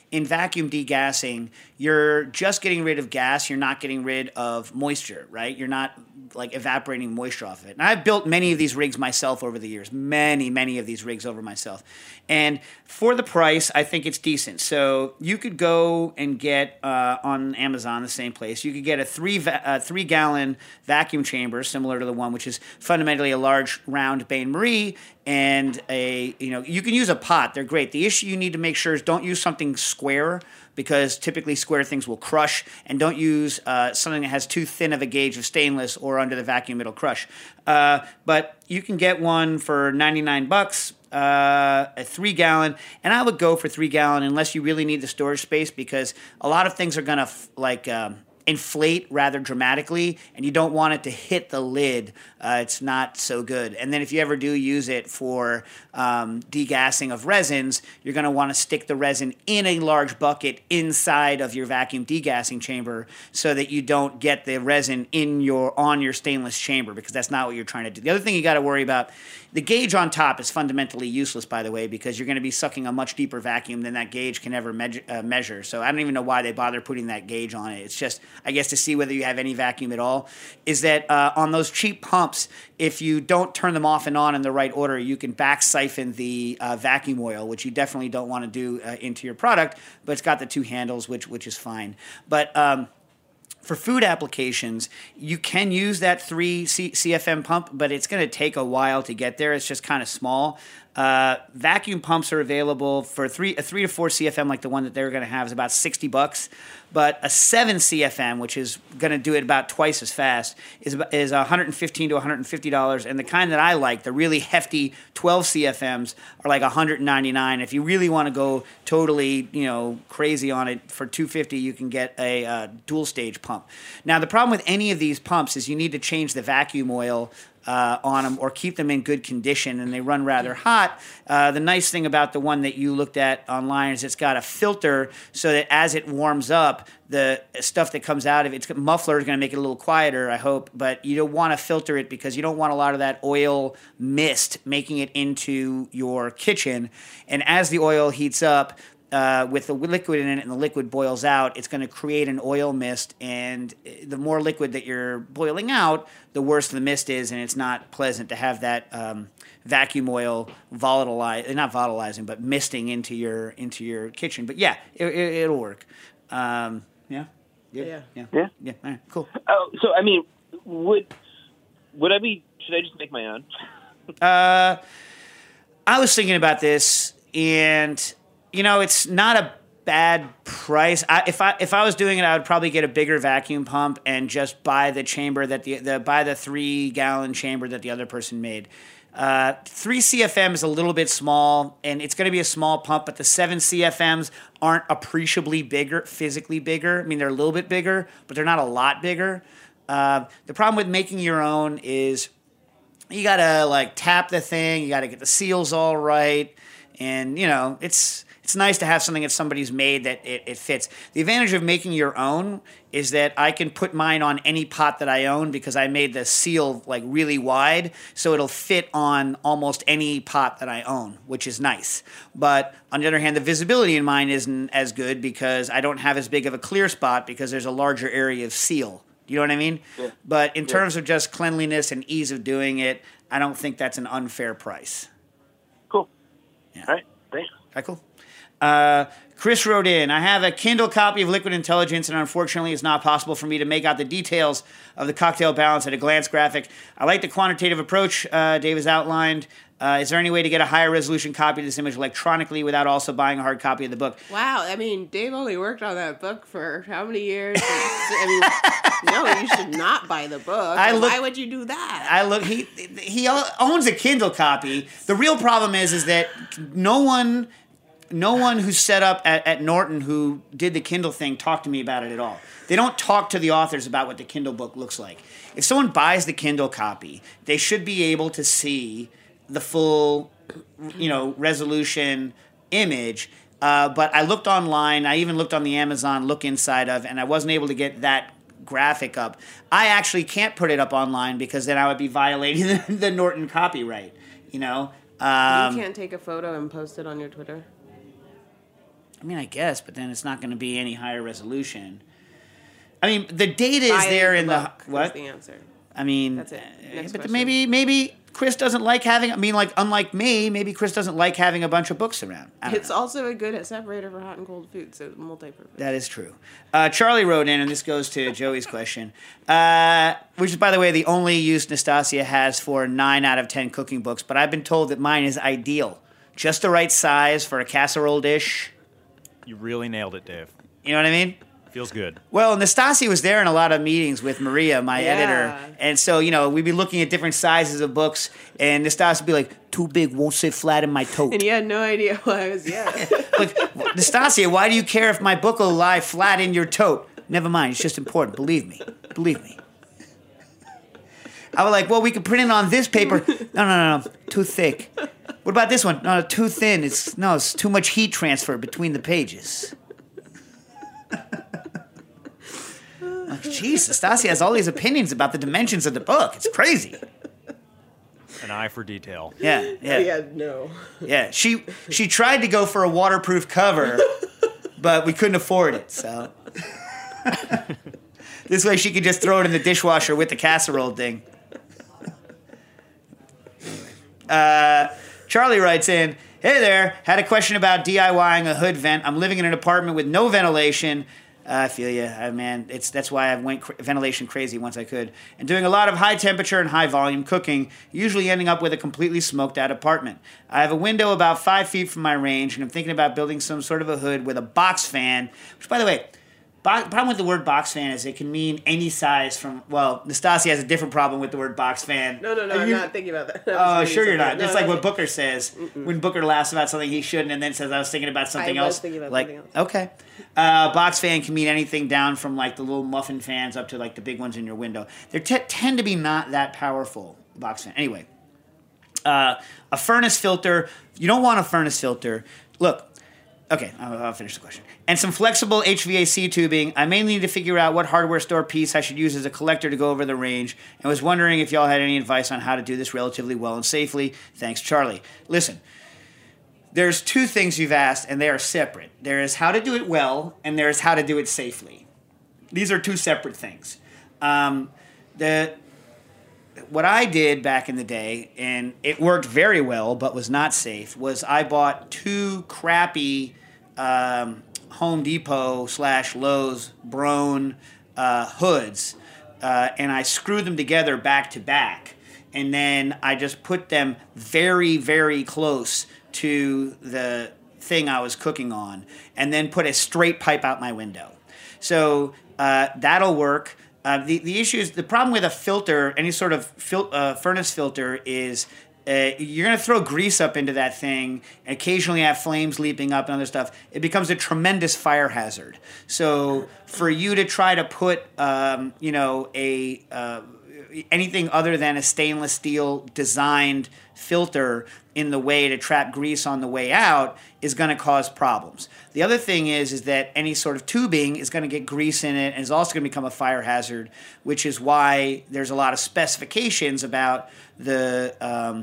in vacuum degassing, you're just getting rid of gas. You're not getting rid of moisture, right? You're not like evaporating moisture off of it. And I've built many of these rigs myself over the years, many, many of these rigs over myself. And for the price, I think it's decent. So you could go and get uh, on Amazon, the same place, you could get a three va- uh, three gallon vacuum chamber, similar to the one, which is fundamentally a large round Bain Marie, and a, you know, you can use a pot. They're great. The issue you need to make sure is don't use something square, because typically square things will crush, and don't use uh, something that has too thin of a gauge of stainless, or under the vacuum it'll crush. Uh, but you can get one for ninety-nine bucks, uh, a three gallon, and I would go for three gallon unless you really need the storage space, because a lot of things are gonna f- like. Um, inflate rather dramatically, and you don't want it to hit the lid. Uh, it's not so good. And then if you ever do use it for um, degassing of resins, you're going to want to stick the resin in a large bucket inside of your vacuum degassing chamber, so that you don't get the resin in your on your stainless chamber, because that's not what you're trying to do. The other thing you got to worry about, the gauge on top is fundamentally useless, by the way, because you're going to be sucking a much deeper vacuum than that gauge can ever me- uh, measure. So I don't even know why they bother putting that gauge on it. It's just, I guess, to see whether you have any vacuum at all. Is that uh, on those cheap pumps, if you don't turn them off and on in the right order, you can back siphon the uh, vacuum oil, which you definitely don't want to do uh, into your product. But it's got the two handles, which which is fine. But um, for food applications, you can use that three C- CFM pump, but it's going to take a while to get there. It's just kind of small. Uh, vacuum pumps are available for three a three to four C F M, like the one that they're going to have, is about sixty bucks. But a seven C F M, which is going to do it about twice as fast, is is one hundred fifteen to one hundred fifty dollars. And the kind that I like, the really hefty twelve C F Ms, are like one hundred ninety-nine. If you really want to go totally, you know, crazy on it, for two hundred fifty dollars, you can get a uh, dual stage pump. Now, the problem with any of these pumps is you need to change the vacuum oil Uh, on them, or keep them in good condition, and they run rather hot. Uh, the nice thing about the one that you looked at online is it's got a filter, so that as it warms up, the stuff that comes out of it, its muffler is going to make it a little quieter, I hope, but you don't want to filter it, because you don't want a lot of that oil mist making it into your kitchen. And as the oil heats up, Uh, with the liquid in it, and the liquid boils out, it's going to create an oil mist, and the more liquid that you're boiling out, the worse the mist is, and it's not pleasant to have that um, vacuum oil volatilize, not volatilizing, but misting into your into your kitchen. But yeah, it, it, it'll work. Um, yeah? Yeah. Yeah. Yeah. Yeah. All right, cool. Oh, so I mean, would would I be? Should I just make my own? Uh, I was thinking about this, and you know, it's not a bad price. I, if I if I was doing it, I would probably get a bigger vacuum pump and just buy the chamber that the, the buy the three gallon chamber that the other person made. Uh, three C F M is a little bit small, and it's going to be a small pump. But the seven C F Ms aren't appreciably bigger, physically bigger. I mean, they're a little bit bigger, but they're not a lot bigger. Uh, the problem with making your own is you got to like tap the thing, you got to get the seals all right, and you know it's. It's nice to have something that somebody's made that it, it fits. The advantage of making your own is that I can put mine on any pot that I own, because I made the seal like really wide, so it'll fit on almost any pot that I own, which is nice. But on the other hand, the visibility in mine isn't as good, because I don't have as big of a clear spot, because there's a larger area of seal. You know what I mean? Yeah. But in Yeah. terms of just cleanliness and ease of doing it, I don't think that's an unfair price. Cool. Yeah. All right. Thanks. All right, cool. Uh, Chris wrote in, I have a Kindle copy of Liquid Intelligence, and unfortunately it's not possible for me to make out the details of the cocktail balance at a glance graphic. I like the quantitative approach uh, Dave has outlined. Uh, is there any way to get a higher resolution copy of this image electronically without also buying a hard copy of the book? Wow, I mean, Dave only worked on that book for how many years? I mean, no, you should not buy the book. I look- Why would you do that? I look. He he owns a Kindle copy. The real problem is is that no one. No one who's set up at, at Norton who did the Kindle thing talked to me about it at all. They don't talk to the authors about what the Kindle book looks like. If someone buys the Kindle copy, they should be able to see the full, you know, resolution image. Uh, but I looked online. I even looked on the Amazon look inside of, and I wasn't able to get that graphic up. I actually can't put it up online, because then I would be violating the, the Norton copyright. You know. Um, you can't take a photo and post it on your Twitter. I mean, I guess, but then it's not going to be any higher resolution. I mean, the data is Buy there the in the book is what? the answer. I mean, That's it. uh, Next but question. maybe maybe Chris doesn't like having. I mean, like unlike me, maybe Chris doesn't like having a bunch of books around. I don't It's know. also a good separator for hot and cold food, so multi-purpose. That is true. Uh, Charlie wrote in, and this goes to Joey's question, uh, which is, by the way, the only use Nastasia has for nine out of ten cooking books. But I've been told that mine is ideal, just the right size for a casserole dish. You really nailed it, Dave. You know what I mean? Feels good. Well, Nastasia was there in a lot of meetings with Maria, my Yeah. editor. And so, you know, we'd be looking at different sizes of books, and Nastasia would be like, too big, won't sit flat in my tote. And you had no idea why I was, yeah. Like, Nastasia, why do you care if my book will lie flat in your tote? Never mind, it's just important. Believe me. Believe me. I was like, well, we could print it on this paper. No, no, no, no, too thick. What about this one? No, too thin. It's no, it's too much heat transfer between the pages. Like, jeez, Nastasia has all these opinions about the dimensions of the book. It's crazy. An eye for detail. Yeah, yeah, yeah, no. yeah. She she tried to go for a waterproof cover, but we couldn't afford it. So this way, she could just throw it in the dishwasher with the casserole thing. Uh, Charlie writes in, "Hey there, had a question about DIYing a hood vent. I'm living in an apartment with no ventilation." Uh, I feel you, uh, man. It's that's why I went cr- ventilation crazy once I could, and doing a lot of high temperature and high volume cooking, usually ending up with a completely smoked out apartment. I have a window about five feet from my range, and I'm thinking about building some sort of a hood with a box fan. Which, by the way, bo- problem with the word box fan is it can mean any size. From well, Nastasia has a different problem with the word box fan. No, no, no, Are I'm you- not thinking about that. Oh, sure you're not. No, Just like no, what Booker says when Booker laughs about something he shouldn't, and then says, "I was thinking about something I was else." thinking about like, something else. okay, uh, box fan can mean anything down from like the little muffin fans up to like the big ones in your window. They t- tend to be not that powerful. Box fan. Anyway, uh, a furnace filter. You don't want a furnace filter. Look. Okay, I'll, I'll finish the question. And some flexible H V A C tubing. I mainly need to figure out what hardware store piece I should use as a collector to go over the range, and was wondering if y'all had any advice on how to do this relatively well and safely. Thanks, Charlie. Listen, there's two things you've asked, and they are separate. There is how to do it well, and there is how to do it safely. These are two separate things. Um, the what I did back in the day, and it worked very well, but was not safe, was I bought two crappy um, Home Depot slash Lowe's Brown uh, hoods, uh, and I screwed them together back to back, and then I just put them very, very close to the thing I was cooking on, and then put a straight pipe out my window. So uh, that'll work. Uh, the the issue is the problem with a filter, any sort of fil- uh, furnace filter, is uh, you're going to throw grease up into that thing, and occasionally have flames leaping up and other stuff. It becomes a tremendous fire hazard. So for you to try to put, um, you know, a uh, anything other than a stainless steel designed filter in the way to trap grease on the way out is going to cause problems. The other thing is is that any sort of tubing is going to get grease in it and is also going to become a fire hazard, which is why there's a lot of specifications about the um,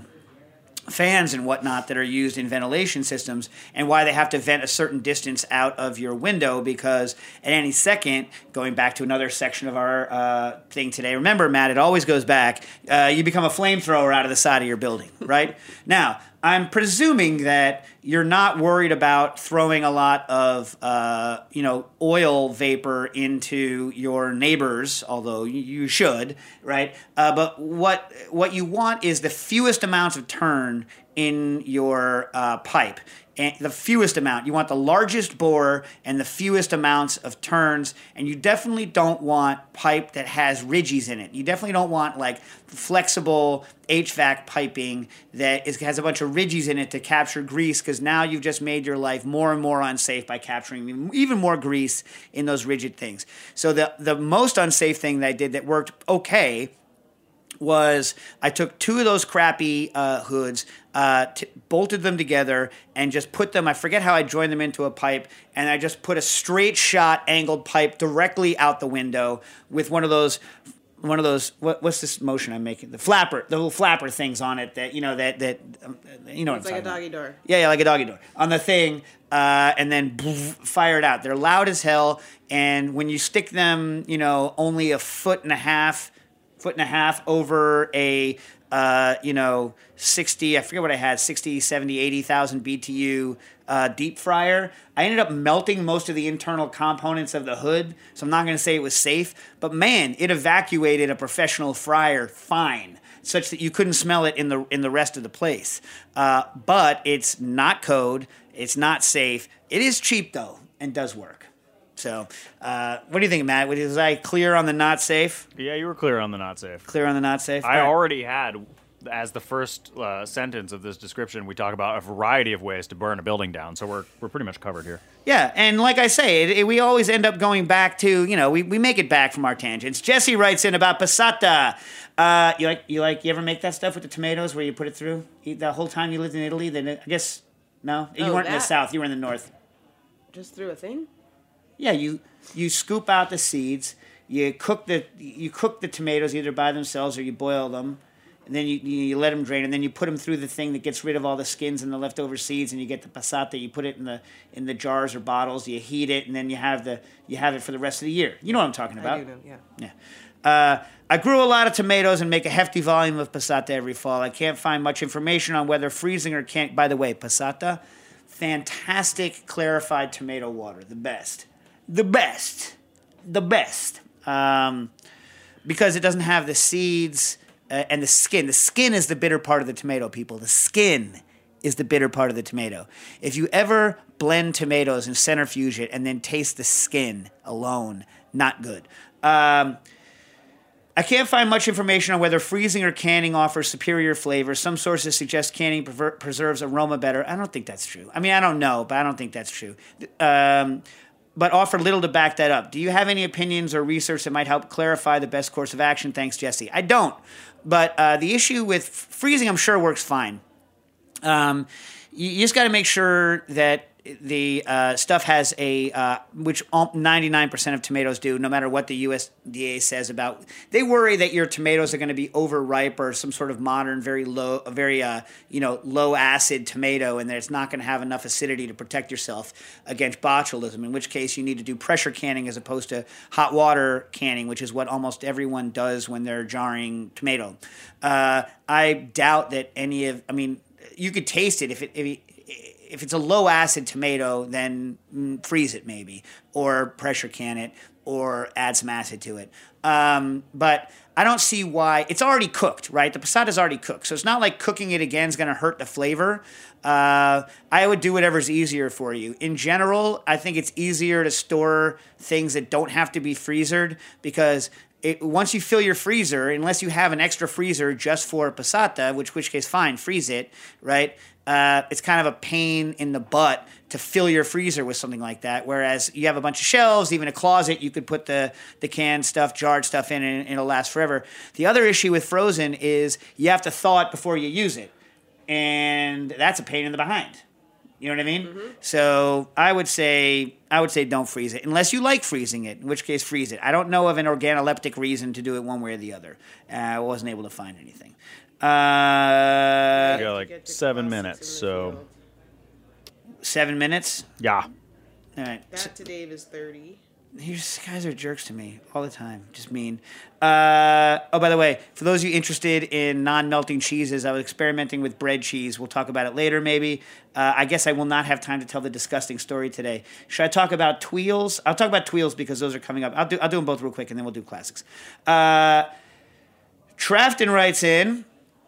fans and whatnot that are used in ventilation systems, and why they have to vent a certain distance out of your window, because at any second, going back to another section of our uh, thing today, remember, Matt, it always goes back, uh, you become a flamethrower out of the side of your building, right? Now, I'm presuming that you're not worried about throwing a lot of, uh, you know, oil vapor into your neighbors, although you should, right? Uh, but what what you want is the fewest amounts of turn in your uh, pipe. And the fewest amount. You want the largest bore and the fewest amounts of turns, and you definitely don't want pipe that has ridges in it. You definitely don't want like flexible H V A C piping that is, has a bunch of ridges in it to capture grease, because now you've just made your life more and more unsafe by capturing even more grease in those rigid things. So the the most unsafe thing that I did that worked okay was I took two of those crappy uh, hoods, uh, t- bolted them together, and just put them, I forget how I joined them into a pipe, and I just put a straight shot angled pipe directly out the window with one of those one of those. What, what's this motion I'm making? The flapper, the little flapper things on it that you know that that um, you know. It's what I'm like a talking doggy about. door. Yeah, yeah, like a doggy door on the thing, uh, and then fire it out. They're loud as hell, and when you stick them, you know, only a foot and a half, foot and a half over a. Uh, you know, sixty, I forget what I had, sixty, seventy, eighty thousand B T U uh, deep fryer. I ended up melting most of the internal components of the hood, so I'm not going to say it was safe. But man, it evacuated a professional fryer fine, such that you couldn't smell it in the in the rest of the place. Uh, but it's not code. It's not safe. It is cheap, though, and does work. So, uh, what do you think, Matt? Was I clear on the not safe? Yeah, you were clear on the not safe. Clear on the not safe? I All right. already had, as the first uh, sentence of this description, we talk about a variety of ways to burn a building down. So we're we're pretty much covered here. Yeah, and like I say, it, it, we always end up going back to, you know, we, we make it back from our tangents. Jesse writes in about passata. Uh, you like you like you ever make that stuff with the tomatoes where you put it through? You, the whole time you lived in Italy, then I guess no, you Oh, weren't in the that? south. You were in the north. Just through a thing? Yeah, you you scoop out the seeds. You cook the you cook the tomatoes either by themselves or you boil them, and then you you let them drain, and then you put them through the thing that gets rid of all the skins and the leftover seeds, and you get the passata. You put it in the in the jars or bottles. You heat it, and then you have the you have it for the rest of the year. You know what I'm talking about? I do know, yeah. Yeah. Uh, I grew a lot of tomatoes and make a hefty volume of passata every fall. I can't find much information on whether freezing or can't. By the way, passata, fantastic clarified tomato water, the best. The best. The best. Um, because it doesn't have the seeds uh, and the skin. The skin is the bitter part of the tomato, people. The skin is the bitter part of the tomato. If you ever blend tomatoes and centrifuge it and then taste the skin alone, not good. Um, I can't find much information on whether freezing or canning offers superior flavor. Some sources suggest canning prever- preserves aroma better. I don't think that's true. I mean, I don't know, but I don't think that's true. Um... but offer little to back that up. Do you have any opinions or research that might help clarify the best course of action? Thanks, Jesse. I don't. But uh, the issue with freezing, I'm sure, works fine. Um, you, you just got to make sure that the uh, stuff has a, uh, which ninety-nine percent of tomatoes do, no matter what the U S D A says about. They worry that your tomatoes are going to be overripe or some sort of modern, very low, very uh, you know, low acid tomato, and that it's not going to have enough acidity to protect yourself against botulism. In which case, you need to do pressure canning as opposed to hot water canning, which is what almost everyone does when they're jarring tomato. Uh, I doubt that any of. I mean, you could taste it if it. If it If it's a low acid tomato, then mm, freeze it maybe, or pressure can it, or add some acid to it. Um, but I don't see why. It's already cooked, right? The passata is already cooked, so it's not like cooking it again is going to hurt the flavor. Uh, I would do whatever's easier for you. In general, I think it's easier to store things that don't have to be freezered because it, once you fill your freezer, unless you have an extra freezer just for passata, which which case fine, freeze it, right? Uh, it's kind of a pain in the butt to fill your freezer with something like that. Whereas you have a bunch of shelves, even a closet, you could put the, the canned stuff, jarred stuff in, and it'll last forever. The other issue with frozen is you have to thaw it before you use it. And that's a pain in the behind. You know what I mean? Mm-hmm. So I would say I would say don't freeze it unless you like freezing it. In which case, freeze it. I don't know of an organoleptic reason to do it one way or the other. Uh, I wasn't able to find anything. Uh, We got like seven minutes, so seven minutes. yeah. All right. That to Dave is thirty. These guys are jerks to me all the time. Just mean. Uh, oh, by the way, for those of you interested in non-melting cheeses, I was experimenting with bread cheese. We'll talk about it later, maybe. Uh, I guess I will not have time to tell the disgusting story today. Should I talk about Tweels? I'll talk about Tweels because those are coming up. I'll do. I'll do them both real quick, and then we'll do classics. Uh, Trafton writes in.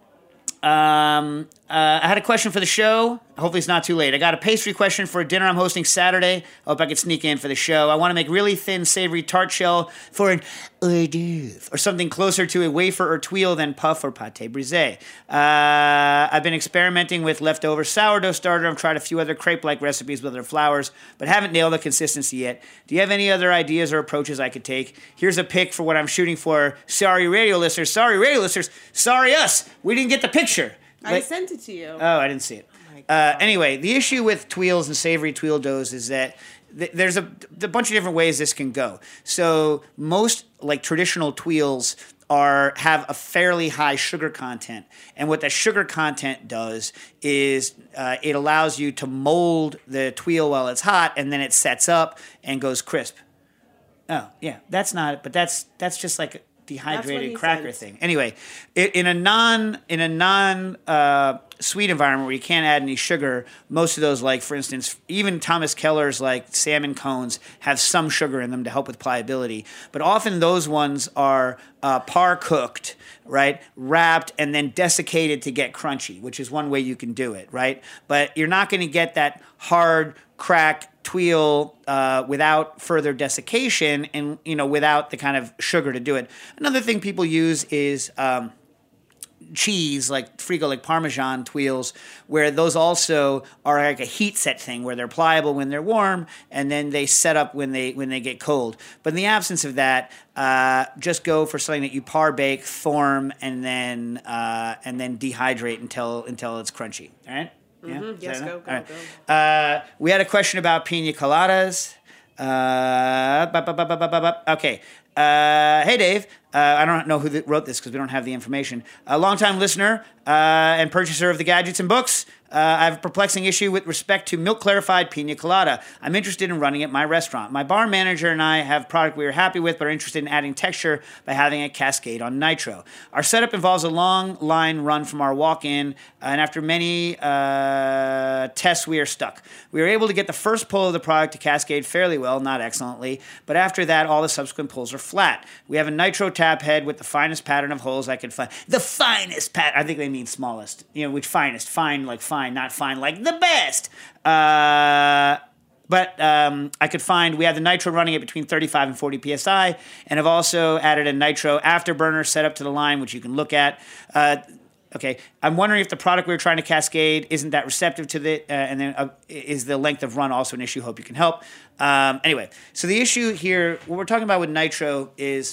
Um, uh, I had a question for the show. Hopefully it's not too late. I got a pastry question for a dinner I'm hosting Saturday. I hope I can sneak in for the show. I want to make really thin, savory tart shell for an hors d'oeuvre, or something closer to a wafer or tuile than puff or pâté brisé. Uh, I've been experimenting with leftover sourdough starter. I've tried a few other crepe-like recipes with other flours, but haven't nailed the consistency yet. Do you have any other ideas or approaches I could take? Here's a pic for what I'm shooting for. Sorry, radio listeners. Sorry, radio listeners. Sorry, us. We didn't get the picture. I Like- sent it to you. Oh, I didn't see it. Uh, anyway, the issue with tuiles and savory tuile doughs is that th- there's a, a bunch of different ways this can go. So most like traditional tuiles are have a fairly high sugar content. And what that sugar content does is uh, it allows you to mold the tuile while it's hot, and then it sets up and goes crisp. Oh, yeah, that's not, but that's that's just like a dehydrated cracker said. thing. Anyway, it, in a non in a non uh, sweet environment where you can't add any sugar, most of those, like for instance, even Thomas Keller's like salmon cones have some sugar in them to help with pliability. But often those ones are uh, par cooked, right, wrapped and then desiccated to get crunchy, which is one way you can do it, right? But you're not going to get that hard crack tuile uh, without further desiccation and, you know, without the kind of sugar to do it. Another thing people use is um, cheese, like Frigo, like Parmesan tuiles, where those also are like a heat set thing where they're pliable when they're warm and then they set up when they when they get cold. But in the absence of that, uh, just go for something that you par bake, form, and then uh, and then dehydrate until until it's crunchy. All right. Yeah? Mm-hmm. Yes, go, go, right. go. Uh, we had a question about pina coladas. Uh, bu- bu- bu- bu- bu- bu- bu- okay. Uh, hey, Dave. Uh, I don't know who th- wrote this because we don't have the information. A longtime listener uh, and purchaser of the gadgets and books. Uh, I have a perplexing issue with respect to milk clarified pina colada. I'm interested in running at my restaurant. My bar manager and I have product we are happy with, but are interested in adding texture by having it cascade on nitro. Our setup involves a long line run from our walk-in, and after many uh, tests, we are stuck. We were able to get the first pull of the product to cascade fairly well, not excellently, but after that, all the subsequent pulls are flat. We have a nitro tap head with the finest pattern of holes I could find. The finest pattern. I think they mean smallest. You know, which finest? Fine, like fine. Not fine like the best. Uh, but um, I could find, we have the nitro running at between thirty-five and forty P S I, and have also added a nitro afterburner set up to the line, which you can look at. Uh, okay, I'm wondering if the product we were trying to cascade isn't that receptive to the, uh, and then uh, is the length of run also an issue? Hope you can help. Um, anyway, so the issue here, what we're talking about with nitro is,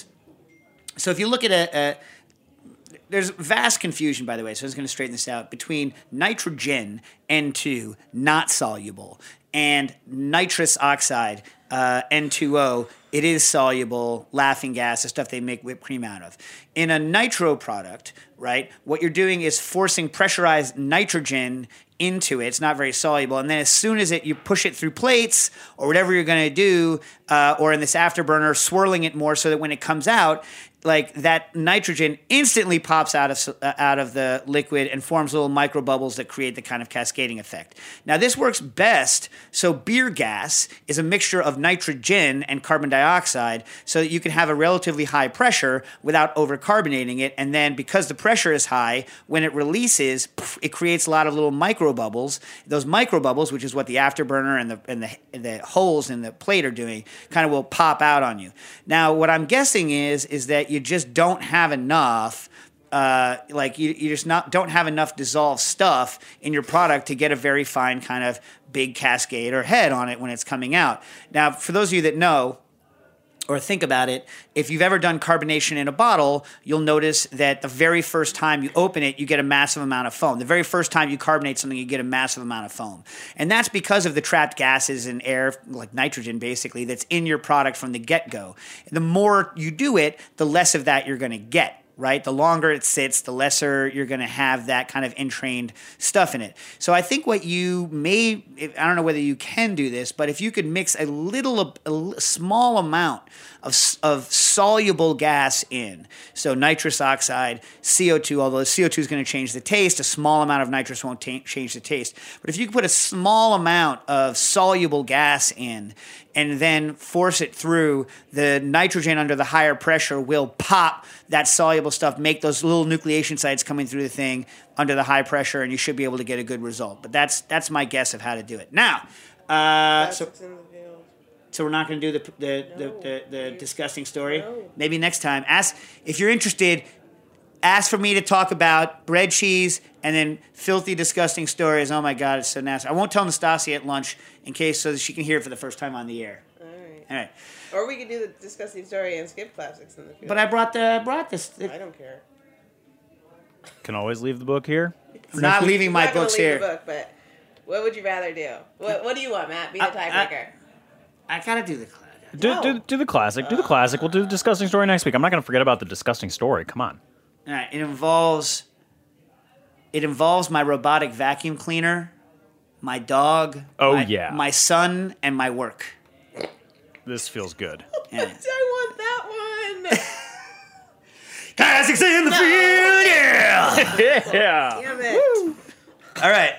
so if you look at a, a there's vast confusion, by the way, so I was going to straighten this out, between nitrogen, N two, not soluble, and nitrous oxide, uh, N two O, it is soluble, laughing gas, the stuff they make whipped cream out of. In a nitro product, right, what you're doing is forcing pressurized nitrogen into it. It's not very soluble. And then as soon as it you push it through plates or whatever you're going to do, uh, or in this afterburner, swirling it more so that when it comes out, like that nitrogen instantly pops out of uh, out of the liquid and forms little micro bubbles that create the kind of cascading effect. Now this works best. So beer gas is a mixture of nitrogen and carbon dioxide, so that you can have a relatively high pressure without overcarbonating it. And then because the pressure is high, when it releases, poof, it creates a lot of little micro bubbles. Those micro bubbles, which is what the afterburner and the and the, the holes in the plate are doing, kind of will pop out on you. Now what I'm guessing is is that you just don't have enough, uh, like you, you just not don't have enough dissolved stuff in your product to get a very fine kind of big cascade or head on it when it's coming out. Now, for those of you that know or think about it, if you've ever done carbonation in a bottle, you'll notice that the very first time you open it, you get a massive amount of foam. The very first time you carbonate something, you get a massive amount of foam. And that's because of the trapped gases and air, like nitrogen basically, that's in your product from the get-go. The more you do it, the less of that you're going to get. Right? The longer it sits, the lesser you're going to have that kind of entrained stuff in it. So I think what you may, I don't know whether you can do this, but if you could mix a little, a small amount of, of soluble gas in, so nitrous oxide, C O two, although C O two is going to change the taste, a small amount of nitrous won't ta- change the taste. But if you could put a small amount of soluble gas in and then force it through, the nitrogen under the higher pressure will pop that soluble stuff, make those little nucleation sites coming through the thing under the high pressure, and you should be able to get a good result. But that's that's my guess of how to do it. Now, uh, so, so we're not going to do the the, No. the, the, the disgusting story? No. Maybe next time. Ask if you're interested, ask for me to talk about bread, cheese, and then filthy, disgusting stories. Oh, my God, it's so nasty. I won't tell Nastasia at lunch in case so that she can hear it for the first time on the air. All right. All right. Or we could do the disgusting story and skip classics in the field. But I brought the I brought this. I don't care. Can always leave the book here. I'm not leaving I'm my not gonna books leave here. The book, but what would you rather do? What What do you want, Matt? Be the I- I- tiebreaker. I gotta do the. Do, No. do, do the classic. Do the classic. We'll do the disgusting story next week. I'm not going to forget about the disgusting story. Come on. All right, it involves it involves my robotic vacuum cleaner, my dog, Oh, my, yeah. my son, and my work. This feels good. Yeah. I want that one. Classics in the field, yeah. Yeah. Damn it. All right,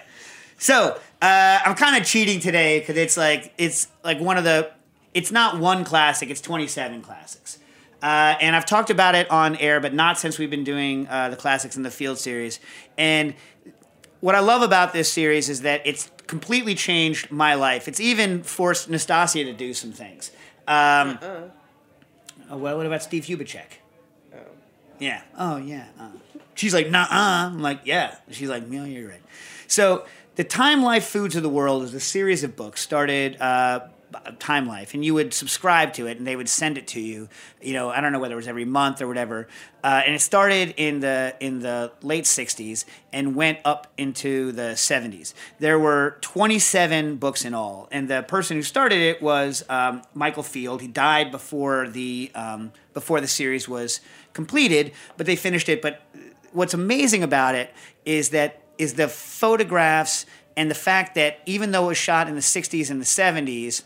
so uh, I'm kind of cheating today because it's like it's like one of the. It's not one classic; it's twenty-seven classics. Uh, and I've talked about it on air, but not since we've been doing uh, the Classics in the Field series. And what I love about this series is that it's completely changed my life. It's even forced Nastasia to do some things. Um, Uh-uh. oh, well, what about Steve Hubacek? Oh. Yeah. Oh, yeah. Uh. She's like, nah-uh. I'm like, yeah. She's like, no, you're right. So the Time Life Foods of the World is a series of books started uh, Time Life, and you would subscribe to it, and they would send it to you. You know, I don't know whether it was every month or whatever. Uh, and it started in the in the late sixties and went up into the seventies. There were twenty-seven books in all, and the person who started it was um, Michael Field. He died before the um, before the series was completed, but they finished it. But what's amazing about it is that is the photographs and the fact that even though it was shot in the sixties and the seventies.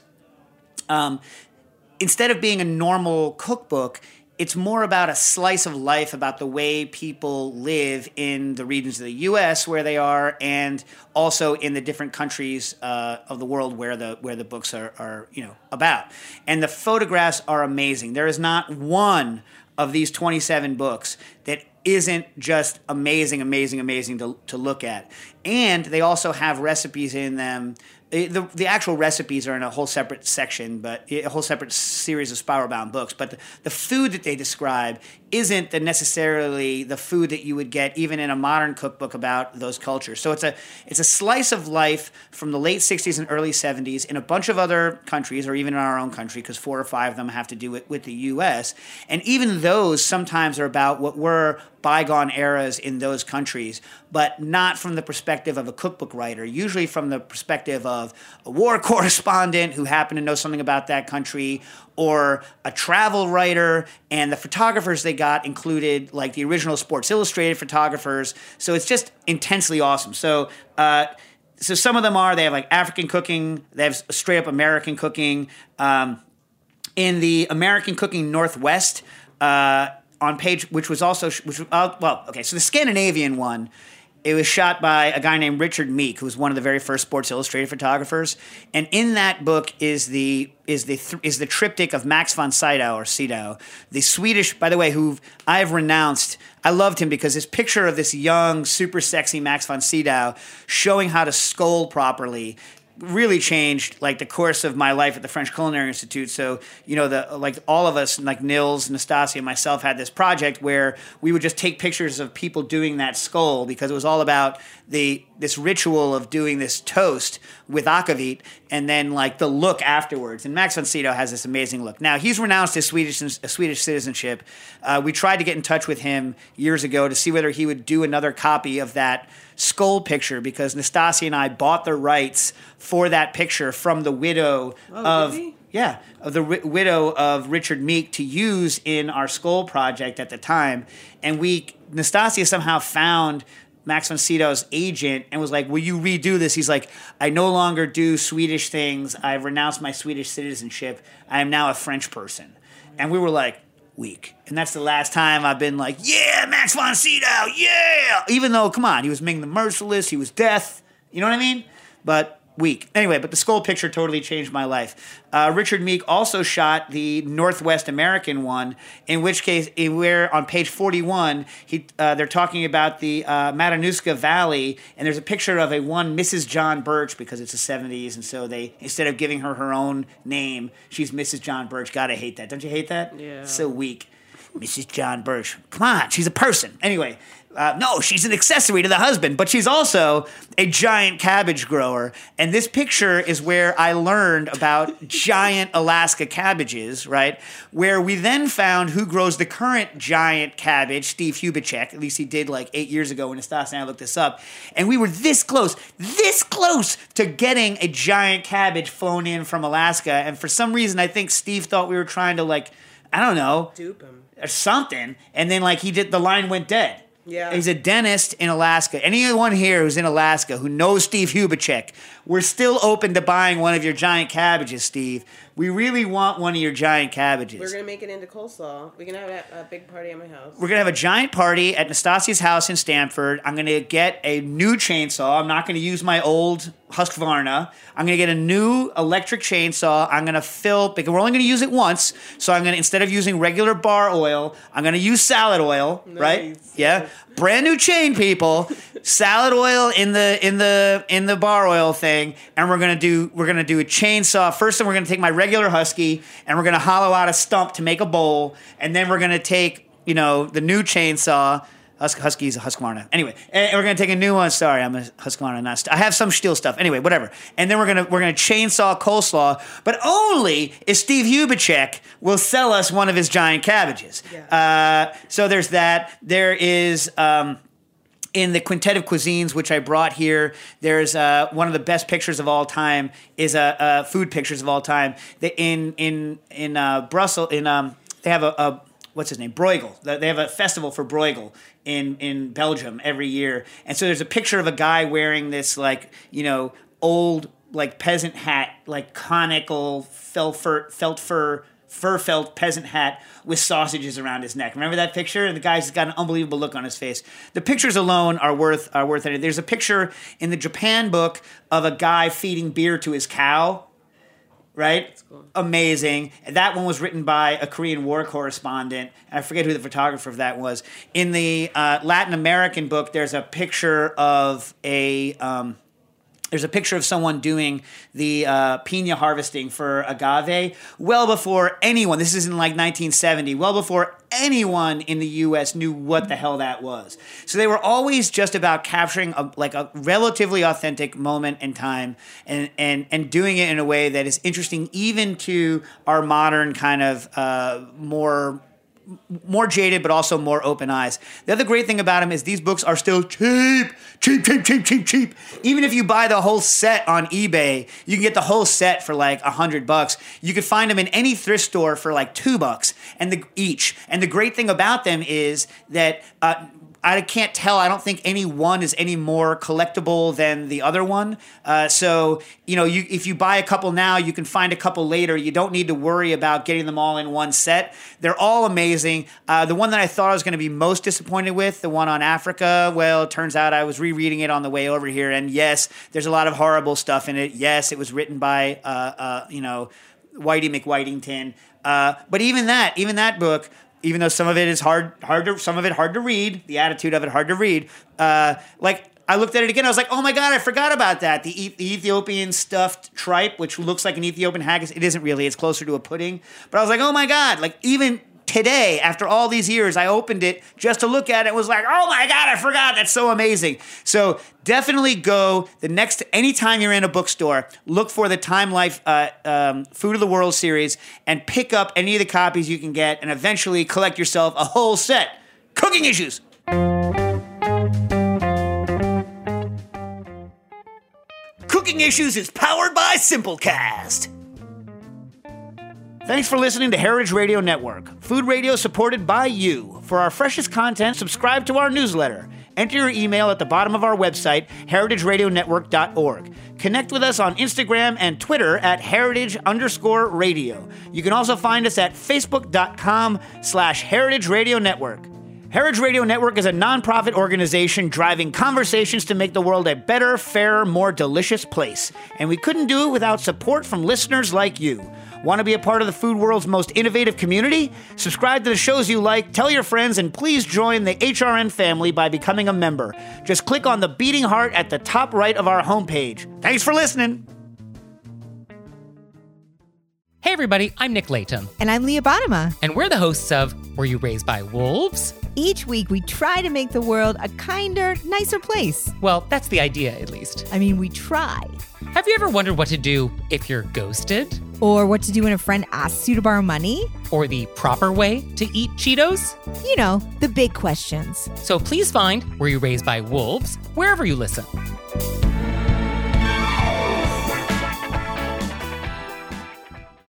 Um, instead of being a normal cookbook, it's more about a slice of life about the way people live in the regions of the U S where they are, and also in the different countries uh, of the world where the where the books are, are you know about. And the photographs are amazing. There is not one of these twenty-seven books that isn't just amazing, amazing, amazing to to look at. And they also have recipes in them. The, the actual recipes are in a whole separate section, but a whole separate series of spiral-bound books. But the, the food that they describe isn't the necessarily the food that you would get even in a modern cookbook about those cultures. So it's a it's a slice of life from the late sixties and early seventies in a bunch of other countries, or even in our own country, because four or five of them have to do it with the U S. And even those sometimes are about what were bygone eras in those countries, but not from the perspective of a cookbook writer, usually from the perspective of a war correspondent who happened to know something about that country, or a travel writer. And the photographers they got included like the original Sports Illustrated photographers. So it's just intensely awesome. So, uh, so some of them are, they have like African cooking, they have straight up American cooking. Um, in the American Cooking Northwest, uh, on page, which was also, which uh, well, okay, so the Scandinavian one, it was shot by a guy named Richard Meek, who was one of the very first Sports Illustrated photographers. And in that book is the is the th- is the triptych of Max von Sydow, or Sydow, the Swedish, by the way, who I've renounced. I loved him because his picture of this young, super sexy Max von Sydow showing how to scold properly really changed like the course of my life at the French Culinary Institute. So, you know, the like all of us, like Nils, Nastasia, and myself, had this project where we would just take pictures of people doing that skull, because it was all about the this ritual of doing this toast with akavit and then like the look afterwards. And Max von Sydow has this amazing look. Now, he's renounced his Swedish Swedish citizenship. Uh, we tried to get in touch with him years ago to see whether he would do another copy of that skull picture, because Nastasia and I bought the rights for that picture from the widow Oh, of did he? yeah of the ri- widow of Richard Meek to use in our skull project at the time. And we Nastasia somehow found Max von Sydow's agent and was like, "Will you redo this?" He's like, "I no longer do Swedish things. I've renounced my Swedish citizenship. I am now a French person." And we were like, weak. And that's the last time I've been like, yeah, Max von Sydow, yeah! Even though, come on, he was Ming the Merciless, he was death, you know what I mean? But weak. Anyway, but the skull picture totally changed my life. Uh, Richard Meek also shot the Northwest American one, in which case, in where on page forty-one, he uh, they're talking about the uh, Matanuska Valley, and there's a picture of a one Missus John Birch, because it's the seventies, and so they, instead of giving her her own name, she's Missus John Birch. Gotta hate that. Don't you hate that? Yeah. So weak. Missus John Birch. Come on, she's a person. Anyway, uh, no, she's an accessory to the husband, but she's also a giant cabbage grower. And this picture is where I learned about giant Alaska cabbages, right? Where we then found who grows the current giant cabbage, Steve Hubachek. At least he did like eight years ago when Nastassia and I looked this up. And we were this close, this close to getting a giant cabbage flown in from Alaska. And for some reason, I think Steve thought we were trying to like, I don't know. Dupe him. Or something. And then like he did, the line went dead. Yeah. He's a dentist in Alaska. Anyone here who's in Alaska who knows Steve Hubachek, we're still open to buying one of your giant cabbages, Steve. We really want one of your giant cabbages. We're going to make it into coleslaw. We can have a, a big party at my house. We're going to have a giant party at Nastassia's house in Stamford. I'm going to get a new chainsaw. I'm not going to use my old Husqvarna. I'm going to get a new electric chainsaw. I'm going to fill, because we're only going to use it once, so I'm going to, instead of using regular bar oil, I'm going to use salad oil, Nice. right? Yeah. Brand new chain, people. Salad oil in the in the in the bar oil thing, and we're gonna do we're gonna do a chainsaw first. And we're gonna take my regular Husky, and we're gonna hollow out a stump to make a bowl, and then we're gonna take you know the new chainsaw. Hus- Husky's a Husqvarna. Anyway, and we're gonna take a new one. Sorry, I'm a Husqvarna. Not st- I have some Stihl stuff. Anyway, whatever. And then we're gonna we're gonna chainsaw coleslaw, but only if Steve Hubachek will sell us one of his giant cabbages. Yeah. Uh, so there's that. There is. Um, In the Quintet of Cuisines, which I brought here, there's uh, one of the best pictures of all time is uh, uh, food pictures of all time. The, in in in uh, Brussels, in um, they have a, a what's his name, Bruegel. They have a festival for Bruegel in in Belgium every year, and so there's a picture of a guy wearing this like you know old like peasant hat, like conical felt fur felt fur. fur felt peasant hat with sausages around his neck. Remember that picture? And the guy's got an unbelievable look on his face. The pictures alone are worth are worth it. There's a picture in the Japan book of a guy feeding beer to his cow. Right? That's cool. Amazing. That one was written by a Korean War correspondent. And I forget who the photographer of that was. In the uh, Latin American book, there's a picture of a... Um, There's a picture of someone doing the uh, piña harvesting for agave well before anyone, this is in like nineteen seventy, well before anyone in the U S knew what the hell that was. So they were always just about capturing a, like a relatively authentic moment in time and, and, and doing it in a way that is interesting even to our modern kind of uh, more... more jaded, but also more open eyes. The other great thing about them is these books are still cheap, cheap, cheap, cheap, cheap, cheap. Even if you buy the whole set on eBay, you can get the whole set for like a hundred bucks. You could find them in any thrift store for like two bucks and the each. And the great thing about them is that uh, I can't tell. I don't think any one is any more collectible than the other one. Uh, so, you know, you, if you buy a couple now, you can find a couple later. You don't need to worry about getting them all in one set. They're all amazing. Uh, the one that I thought I was going to be most disappointed with, the one on Africa, well, it turns out I was rereading it on the way over here. And yes, there's a lot of horrible stuff in it. Yes, it was written by, uh, uh, you know, Whitey McWhitington. Uh, but even that, even that book... even though some of it is hard, hard to, some of it hard to read, the attitude of it hard to read. Uh, like I looked at it again, I was like, oh my god, I forgot about that. The, e- the Ethiopian stuffed tripe, which looks like an Ethiopian haggis, it isn't really. It's closer to a pudding. But I was like, oh my god, like even today, after all these years, I opened it just to look at it. It was like, oh my god, I forgot. That's so amazing. So definitely go the next anytime you're in a bookstore, look for the Time Life uh, um, Food of the World series and pick up any of the copies you can get, and eventually collect yourself a whole set. Cooking Issues. Cooking Issues is powered by Simplecast. Thanks for listening to Heritage Radio Network, food radio supported by you. For our freshest content, subscribe to our newsletter. Enter your email at the bottom of our website, heritage radio network dot org. Connect with us on Instagram and Twitter at heritage underscore radio. You can also find us at facebook.com slash heritage radio network. Heritage Radio Network is a nonprofit organization driving conversations to make the world a better, fairer, more delicious place. And we couldn't do it without support from listeners like you. Want to be a part of the food world's most innovative community? Subscribe to the shows you like, tell your friends, and please join the H R N family by becoming a member. Just click on the beating heart at the top right of our homepage. Thanks for listening. Hey everybody, I'm Nick Layton. And I'm Leah Bottima. And we're the hosts of Were You Raised by Wolves? Each week we try to make the world a kinder, nicer place. Well, that's the idea, at least. I mean, we try. Have you ever wondered what to do if you're ghosted? Or what to do when a friend asks you to borrow money? Or the proper way to eat Cheetos? You know, the big questions. So please find Were You Raised by Wolves wherever you listen.